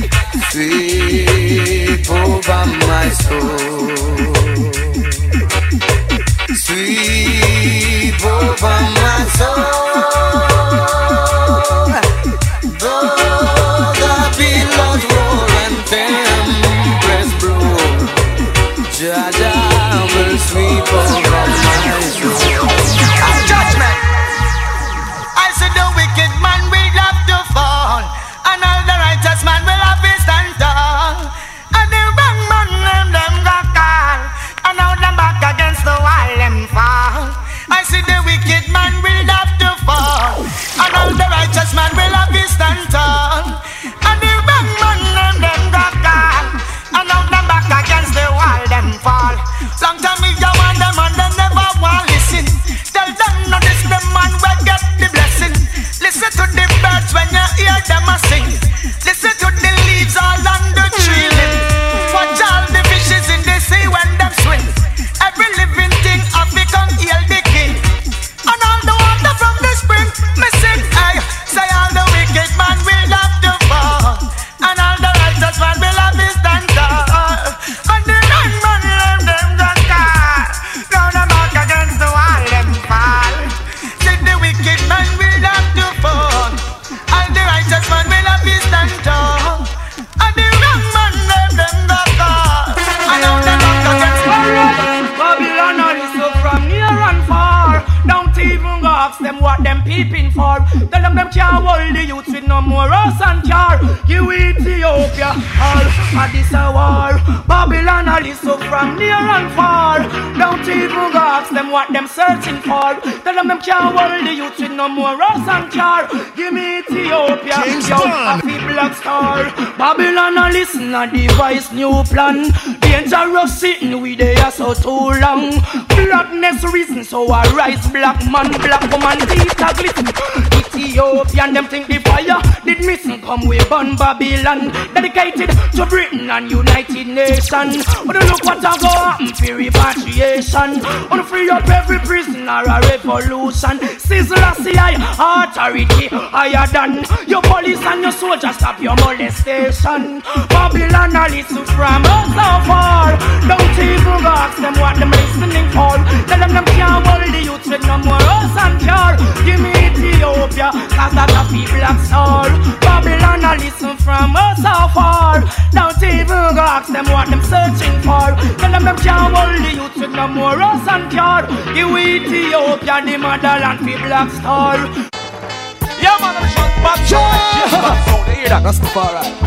sweep over my soul. Sweep over my soul. Though the billows roar and tempests blow, Jaja will sweep over my soul. Judgment. I said the wicked man will have to fall, and all the righteous man will have to stand tall. And the wrong man them them got call, and now them back against the wall them fall. I see the wicked man will have to fall, and all the righteous man will have to stand tall. And the wrong man them them got gone, and now them back against the wall them fall. Long time if you want them and they never want listen. Tell them no this the man will get the blessing. Listen to the birds when you hear them a sing. Listen to the leaves all on the tree limb. Watch all the fishes in the sea when them swim. Every living thing have become heal the king. And all the water from the spring, me sing, hey. Say all the wicked man will have to fall, and all the righteous man will have his stand tall. And the wrong man them them got caught. Now them back against the wall them fall. Say the wicked man will have to fall, and the righteous man will have his stand tall. And the wrong man them them got caught. And now them back against the wall. Babylon all is so from near and far. Don't even go ask them what them peeping for. Tell them them can't hold the youth with no more house and car. You Ethiopia, all at this a war. Babylon all is so from near and far. Don't even go ask them what them searching for. Tell them them can't hold the youth with no more house and car. Give me Ethiopia, yo, a black star. Babylon all listen a device new plan. Dangerous sitting we there so too long. Blackness reason so I rise. Black man, black woman, teeth are glisten. Ethiopian, them think the fire did missing. Come we burn Babylon, dedicated to Britain and United Nations. Wanna look what I go happen for repatriation. Wanna free up every prisoner, a revolution. Sizzle a C I, authority higher than your police and your soldiers. Stop your molestation. Babylon, I listen from us so far. Don't even go ask them what them listening for. Tell them them can't hold the youth with no more house and car. Give me Ethiopia, cause that a people black soul. Babylon, I listen from us so far. Don't even go ask them what them searching for. Tell them them can't hold the youth with no more house and car. Give Ethiopia, the motherland for black star. Yeah man, I'm shot back. So they hear that, that's the far right.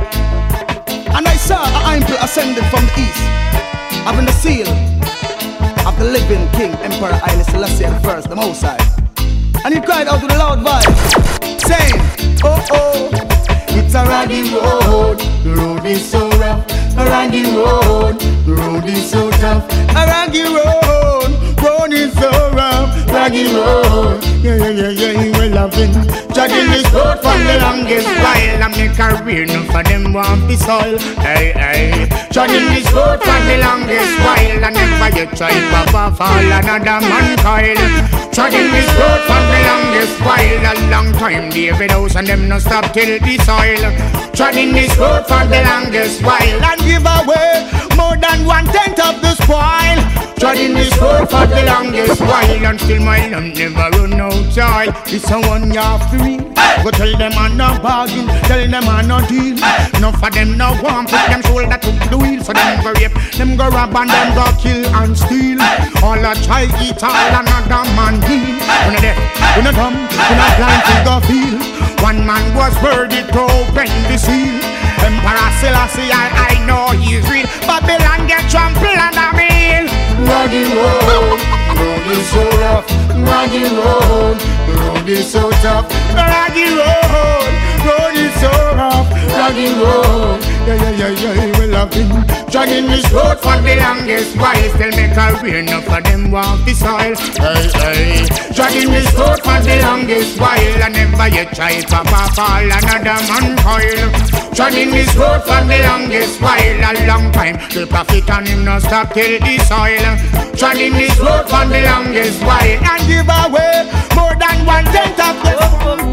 And I saw an angel ascended from the east, having the seal of the living King, Emperor Haile Selassie the First, the Most High. And he cried out with a loud voice, saying, oh oh, it's a raggy road, the road is so rough. A raggy road, the road is so tough. A raggy road, road is so rough. Raggy road, yeah yeah yeah yeah, we're loving. Dragging this road for the longest while. I make a career, none for them want the soil. Hey hey, dragging this road for the longest while. And never you try to fall another man coil. Dragging this road for the longest while. A long time David House and them no stop till the soil. Dragging this road for the longest while. And give away more than one tenth of the spoil. Treading this road for the longest while, and still my lamp never run out joy. It's a one year free. Go tell them I'm not bargain, tell them I'm not deal. Enough of them no want put them shoulder to the wheel. So them go rape, them go rob and them go kill and steal. All a try eat all another man heal. When a death, when a dumb, when a blind to go feel. One man was worthy to open the seal. Emperor Selassie, I, I know he's real. Babylon get trampled under me. Raggy road, road is so rough. Raggy road, the road is so tough. Raggy road, road is so rough. Raggy road, yeah yeah yeah yeah, we love him. Dragging this road for the longest while. Still make a rain enough for them want the soil. Hey hey, dragging this road for the longest while. And never you try to pop all another man coil. Dragging this road for the longest while. A long time, the prophet and him no stop till the soil. Dragging this road for the longest while. And give away more than one tenth of the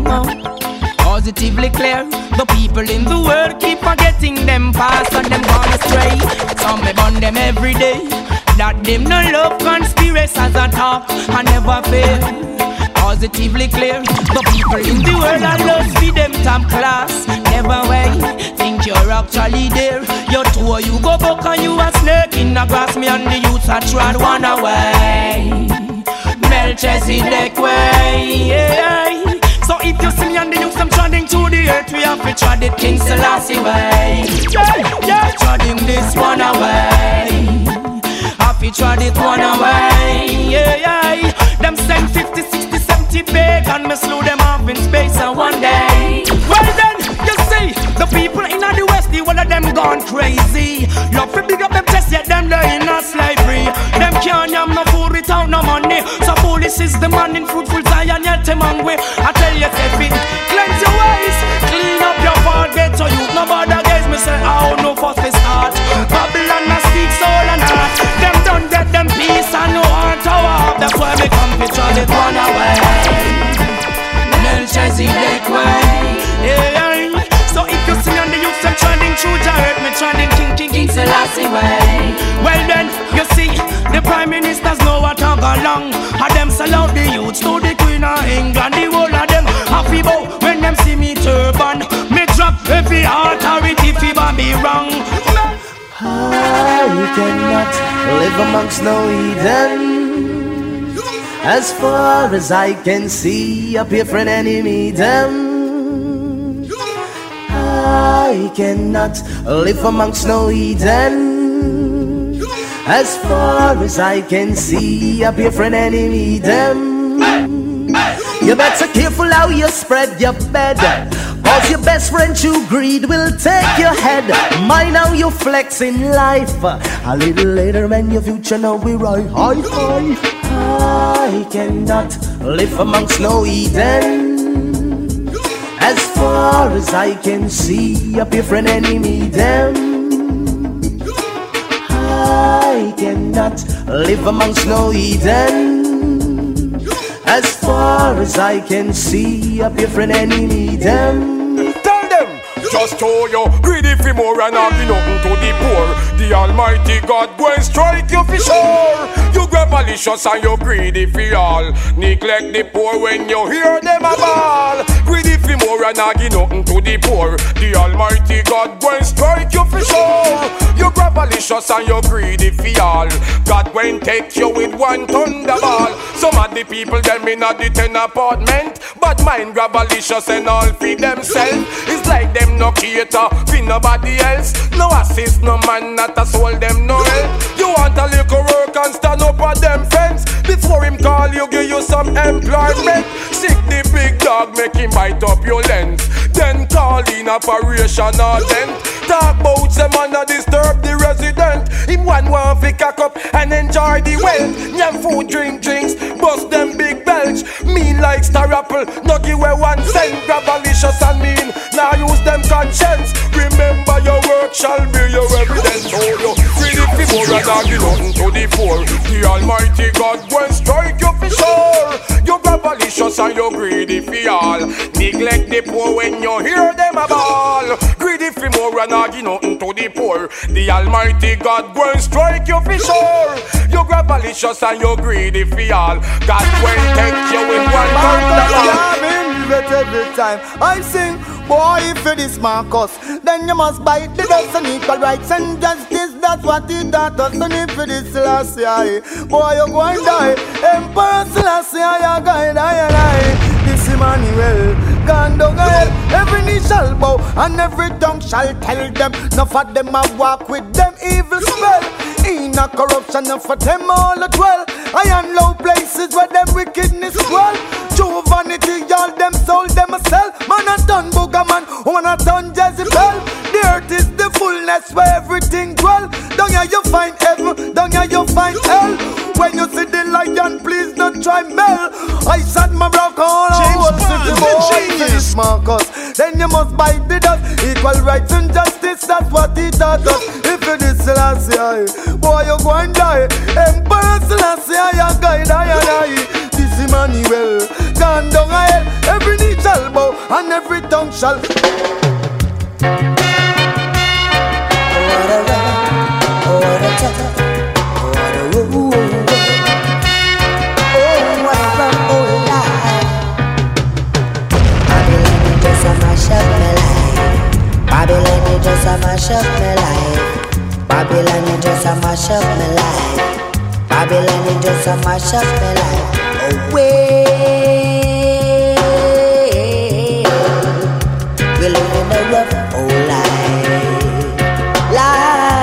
positively clear. The people in the world keep forgetting them past and them gone astray. Some me burn them every day. That them no love conspiracies at all and never fail. Positively clear. The people in the world are lost for them top class. Never way. Think you're actually there. You two you go back and you a snake in the grass. Me and the youths are trod one away. Melchizedek way. Yeah. So if you see me and the youths I'm treading to the earth, we have to trod it King Selassie way. Yeah, yeah, treading this one away. Have to trod it one away. Yeah, yeah. them send fifty, sixty, seventy big and me slew them off in space and one day. Well then, you see, the people in the West, the one of them gone crazy. Love to big up them chest, yet them they in a slavery. Them can't yam no food without no money. So foolish is the man in fruitful Zion, yet them hungry. I tell you, Steffi, cleanse your ways, clean up your fault, get to you. No bother guys, me say, oh no fuss this heart. Babylon a speak soul and heart. Them done get them peace and no heart to walk. That's why me come to turn it one away. Melchizedek way. Yeah. So if you see on the youth them trending through the earth, me trending King King King Selassie way. Well then, you see, the prime ministers know what I go along. And them sell out the youths to the Queen of England. The whole of them happy bow when them see me turban. Me drop every authority if I be wrong. I cannot live amongst no Eden. As far as I can see, up here for an enemy them. I cannot live amongst no Eden. As far as I can see, up here for an enemy them. You better careful how you spread your bed, cause your best friend true greed will take your head. Mind how you flex in life. A little later when your future now we right high high. I cannot live amongst no Eden. As far as I can see, up here for an enemy them. I cannot live amongst no Eden. As far as I can see, up here for an enemy them. Tell them, just show you greedy for more and not be nothing to the poor. The Almighty God go and strike you for sure. You grab malicious and you greedy for all. Neglect the poor when you hear them a ball. Greedy for more and not give nothing to the poor. The Almighty God go and strike you for sure. You grab malicious and you greedy for all. God go and take you with one thunderball. Some of the people them in a the ten apartment, but mine grab malicious and all feed themselves. It's like them no cater for nobody else. No assist, no man, not a soul them no help. You want a little work and stand up on them fence. Before him call you, give you some employment. Sick the big dog, make him bite up your lens. Then call in operation or dent. Talk about them and disturb the resident. Him one want fi cock up and enjoy the wealth. Nyam food, drink, drinks, bust them big belch. Mean like Star Apple, no give away one cent. Grab malicious and mean, now use them conscience. Remember your work shall be your evidence. Oh, you greedy people and not give nothing to the poor. The Almighty God go and strike you for sure. You grab malicious and you greedy for all. Neglect the poor when you hear them a ball. Greedy for more and not give nothing to the poor. The Almighty God go and strike you for sure. You grab malicious and you greedy for all. God go and take you in one thunderball. Every time I sing, boy, if it is Marcus, then you must bite the dust and equal rights and justice. That's what he taught us. And if it is Selassie, boy, you go and die. Emperor Selassie, you guide, I and I. This Emmanuel, gone down hell. Every knee shall bow and every tongue shall tell them. Enough of them a walk with them evil spell. In a corruption, enough of them all at well. I am low places where them wickedness dwell. True vanity, all them sold them a sell. Man a done booger man, woman a done Jezebel. The earth is the fullness where everything dwell. Down here you find heaven, down here you find hell. When you see the lion, please don't try mel. I shot my rock all over city boy. Finish Marcus, then you must bite the dust. Equal rights and justice, that's what he taught us. If it is Selassie, boy you go and die. Emperor Selassie, I guide I and I. This Emmanuel, gone down hell. Every knee shall bow and every tongue shall. Babylon, you just a mash up my life. Babylon, you just a mash up my life. Babylon, you just a mash up my life. Away. We live in a rough old life.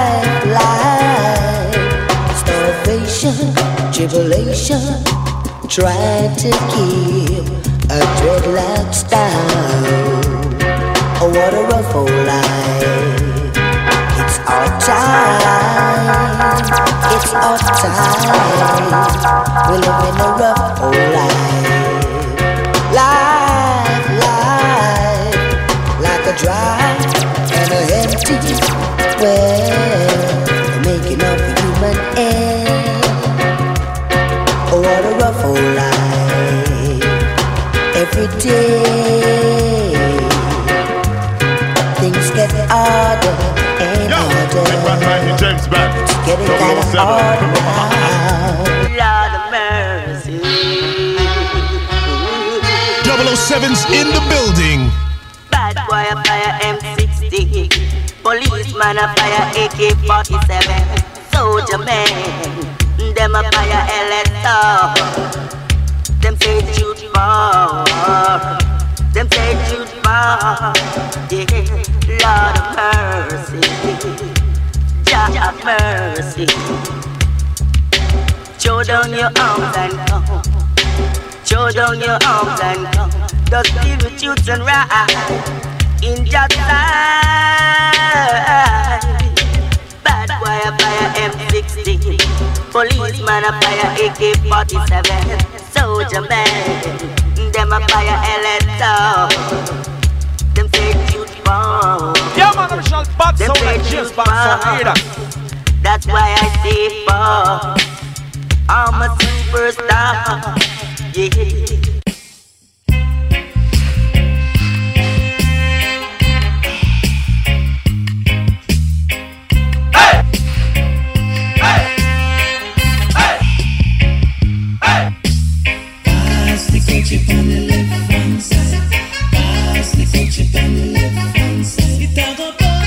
Life, life. Starvation, tribulation. try to keep a dreadlock style. Oh, what a rough old life. It's our time. It's our time. We live in a rough old life. Life, life, like a dry and a empty well, making up a human end. Oh, what a rough old life. Every day things get harder and Yo, harder. Big Bad Mikey James back. Getting kind of harder now. Lord of mercy. double oh seven's in the building. Bad boy a fire M sixty. Policeman a fire A K forty-seven. Soldier man, them a fire L S R. Them say shoot far. Them say shoot far. Yeah, Lord of mercy. Jah of mercy. Show down your arms and come. Show down your arms and come. Just deal with youths and right in Jah side. Bad boy a fire M sixty. Policeman a fire A K forty-seven. Soldier man, them a fire L S R. Them say shoot bomb. Yeah man, I'm shot bad sound like James Bond, hear that? That's why I say bomb. I'm a superstar. Yeah. Chip on the left hand side. Pass the chip on the left hand side. It a go go.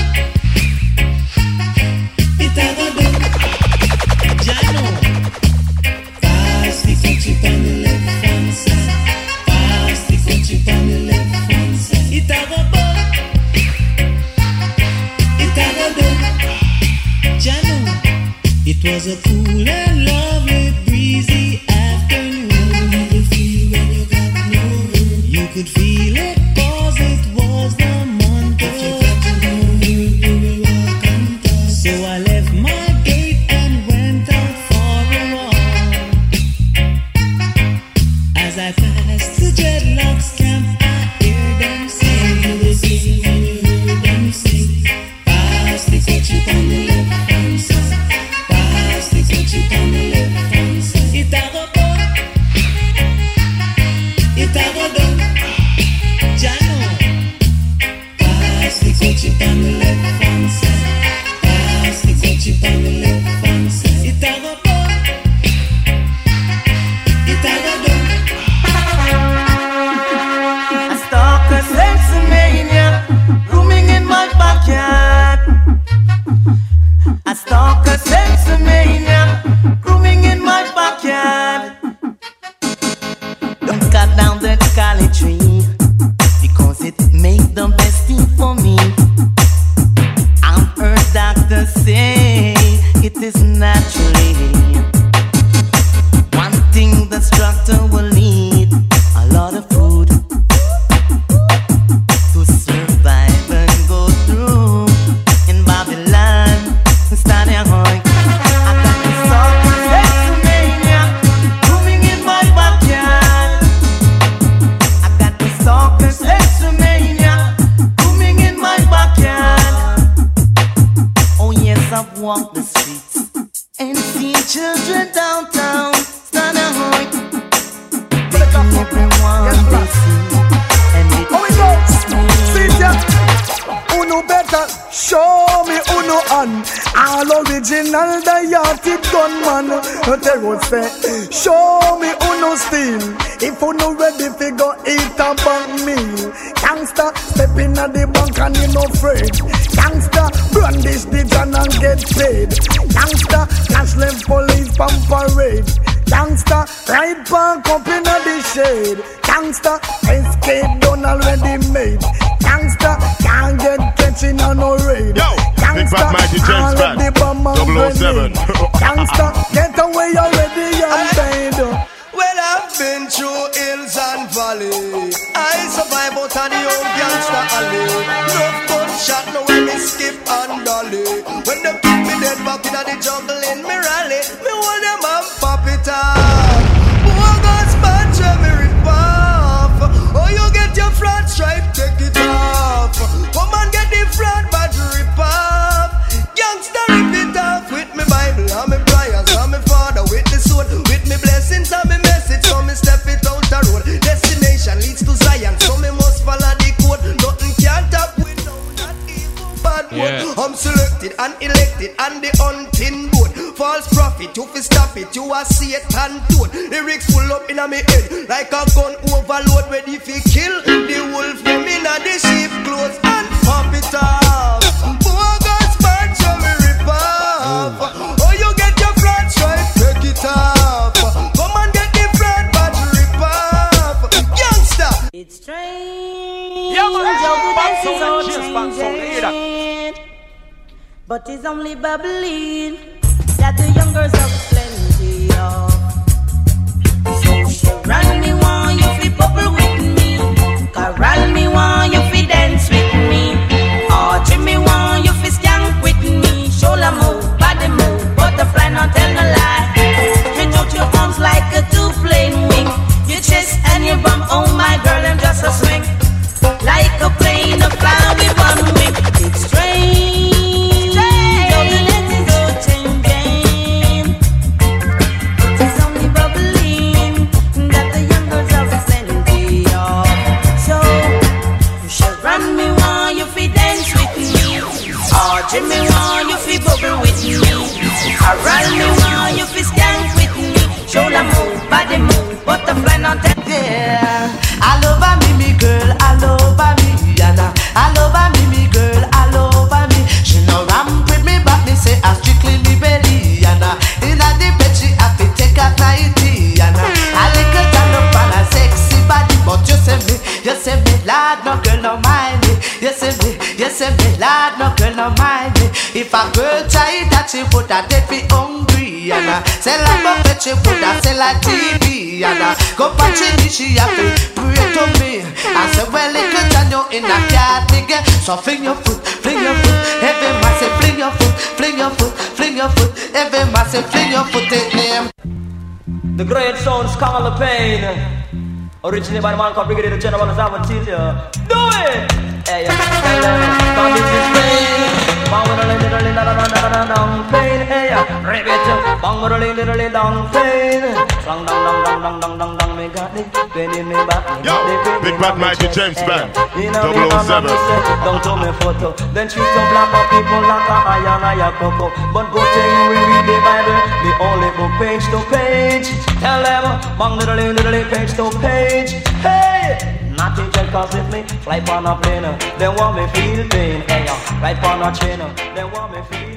It a go go. Jano. Pass the chip on the left hand side. Pass the chip on the left hand side. It a go go. It a go go. Jano. It was a cool and lovely breezy afternoon. You could feel it cause it was the month of you got to know you, you will walk and talk. So I left my gate and went out for a walk. As I passed the dreadlocks camp, I hear them sing. You will sing when you hear them sing. Pass the ketchup on the left hand side. Pass the ketchup on the left hand side. It a go go. It a go down. Chip on the left hand side. Pass the chip on the left hand side. It a go go. It a go down. A stalker sexomania rooming in my backyard. A stalker sexomania rooming in my backyard. Don't cut down the cali tree because it make the best thing for me. Doctors say it is naturally. One thing the structure will need a lot of food to survive and go through. In Babylon, stand your high. I got the soccer sexomania rooming in my backyard. I got the soccer sexomania rooming in my backyard. I've walked the streets and seen children downtown stand a hoik, making everyone they see, and it makes me. See ya, uno better show me uno on. All original diartic gunman. No terror say, show me uno steel. If uno ready fi go eat a bank meal. Gangsta step in at the bank and you no afraid. Gangsta brandish the gun and get paid. Gangsta cash left police pump parade. Gangsta ride park up in the shade. Gangsta escape done already made. Gangsta can't get catching on no raid. Yo, Gangsta all of the bomb and double oh seven. Gangsta get away already and paid. Well, I've been valley. I survive out on the old gangster alley. No gunshot, no way me skip and dolly. When them keep me dead back in the jungle in me rally, me hold them and pop it off. Who got sponge me rip off? Oh, you get your flat stripe, take it off. Come and get the flat badge rip off. Gangster rip it off with me Bible and me prayers and me father with the sword, with me blessings and me message. So me step it out the road. Destination leads to Zion, so me must follow the code. Nothing can top without that evil bad word. Yeah. I'm selected and elected and the hunting board. False prophet, you fi stop it, you a Satan toad. Lyrics full up inna me head like a gun overload. Ready fi kill the wolf from inna the sheep clothes and pop it off. Boy got span, show me rip off. Oh, you get your flat stripe, take it off. Come and get the flat badge rip off. Youngster, it's strange. Yeah, man. How the days Just are changing, but it's only bubbling that the young girls have plenty of. So Sharon, me want you fi bubble with me. Carol, me want you fi dance with me. Audrey, me want you fi skank with me. Shoulder move, body move, butterfly, not tell no lie. Stretch out your arms like a two-plane wing. Your chest and your bum, oh my girl, them just a swing. Like a plane, a fly with one wing. It's strange. Jimmy want you fi bubble with me. Carol me want you fi skank with me. Shoulder move, body move, butterfly not that. Yeah, I love a Mimi girl, I love a Miana. I love a Mimi girl, I love a me. She no ramp with me, but me say I strictly me belly. Inna the bed she have to take a nighty. I like her turn up on a sexy body, but you say me, you say me, lad, no girl no mind me. You say me, you say me, lad, no girl no mind me. If a girl try that, she would have take me hungry. And I sell a buffet, she would have sell a T V. And I go patch me, she have to pray to me. I say, well, it could turn you in a cat, nigga. So fling your foot, fling your foot. Every man say, fling your foot, fling your foot, fling your foot. Every man say, fling your foot, take name. The great sounds Carl the Pain, originated by the man called Brigadier General Zavantilla. Do it! Hey, yeah, hey, yeah, come this is pain. Bang with a little, little, little, down pain. Hey, yeah, rip it. Bang with a little, little, down pain. Dang, dang, dang, dang, dang, dang, dang, me got it. Pain in me back. Yo, Big Bad Mikey James Band, double oh seven. Don't tell me photo. Then treat some black people like a iron or a cocoa. But go tell you we read the Bible. The only book page to page. Tell them, bang little, little, page to page. Hey! Not to check cause with me, fly on a plane. They want me feel pain, hey, right on a chain. They want me feel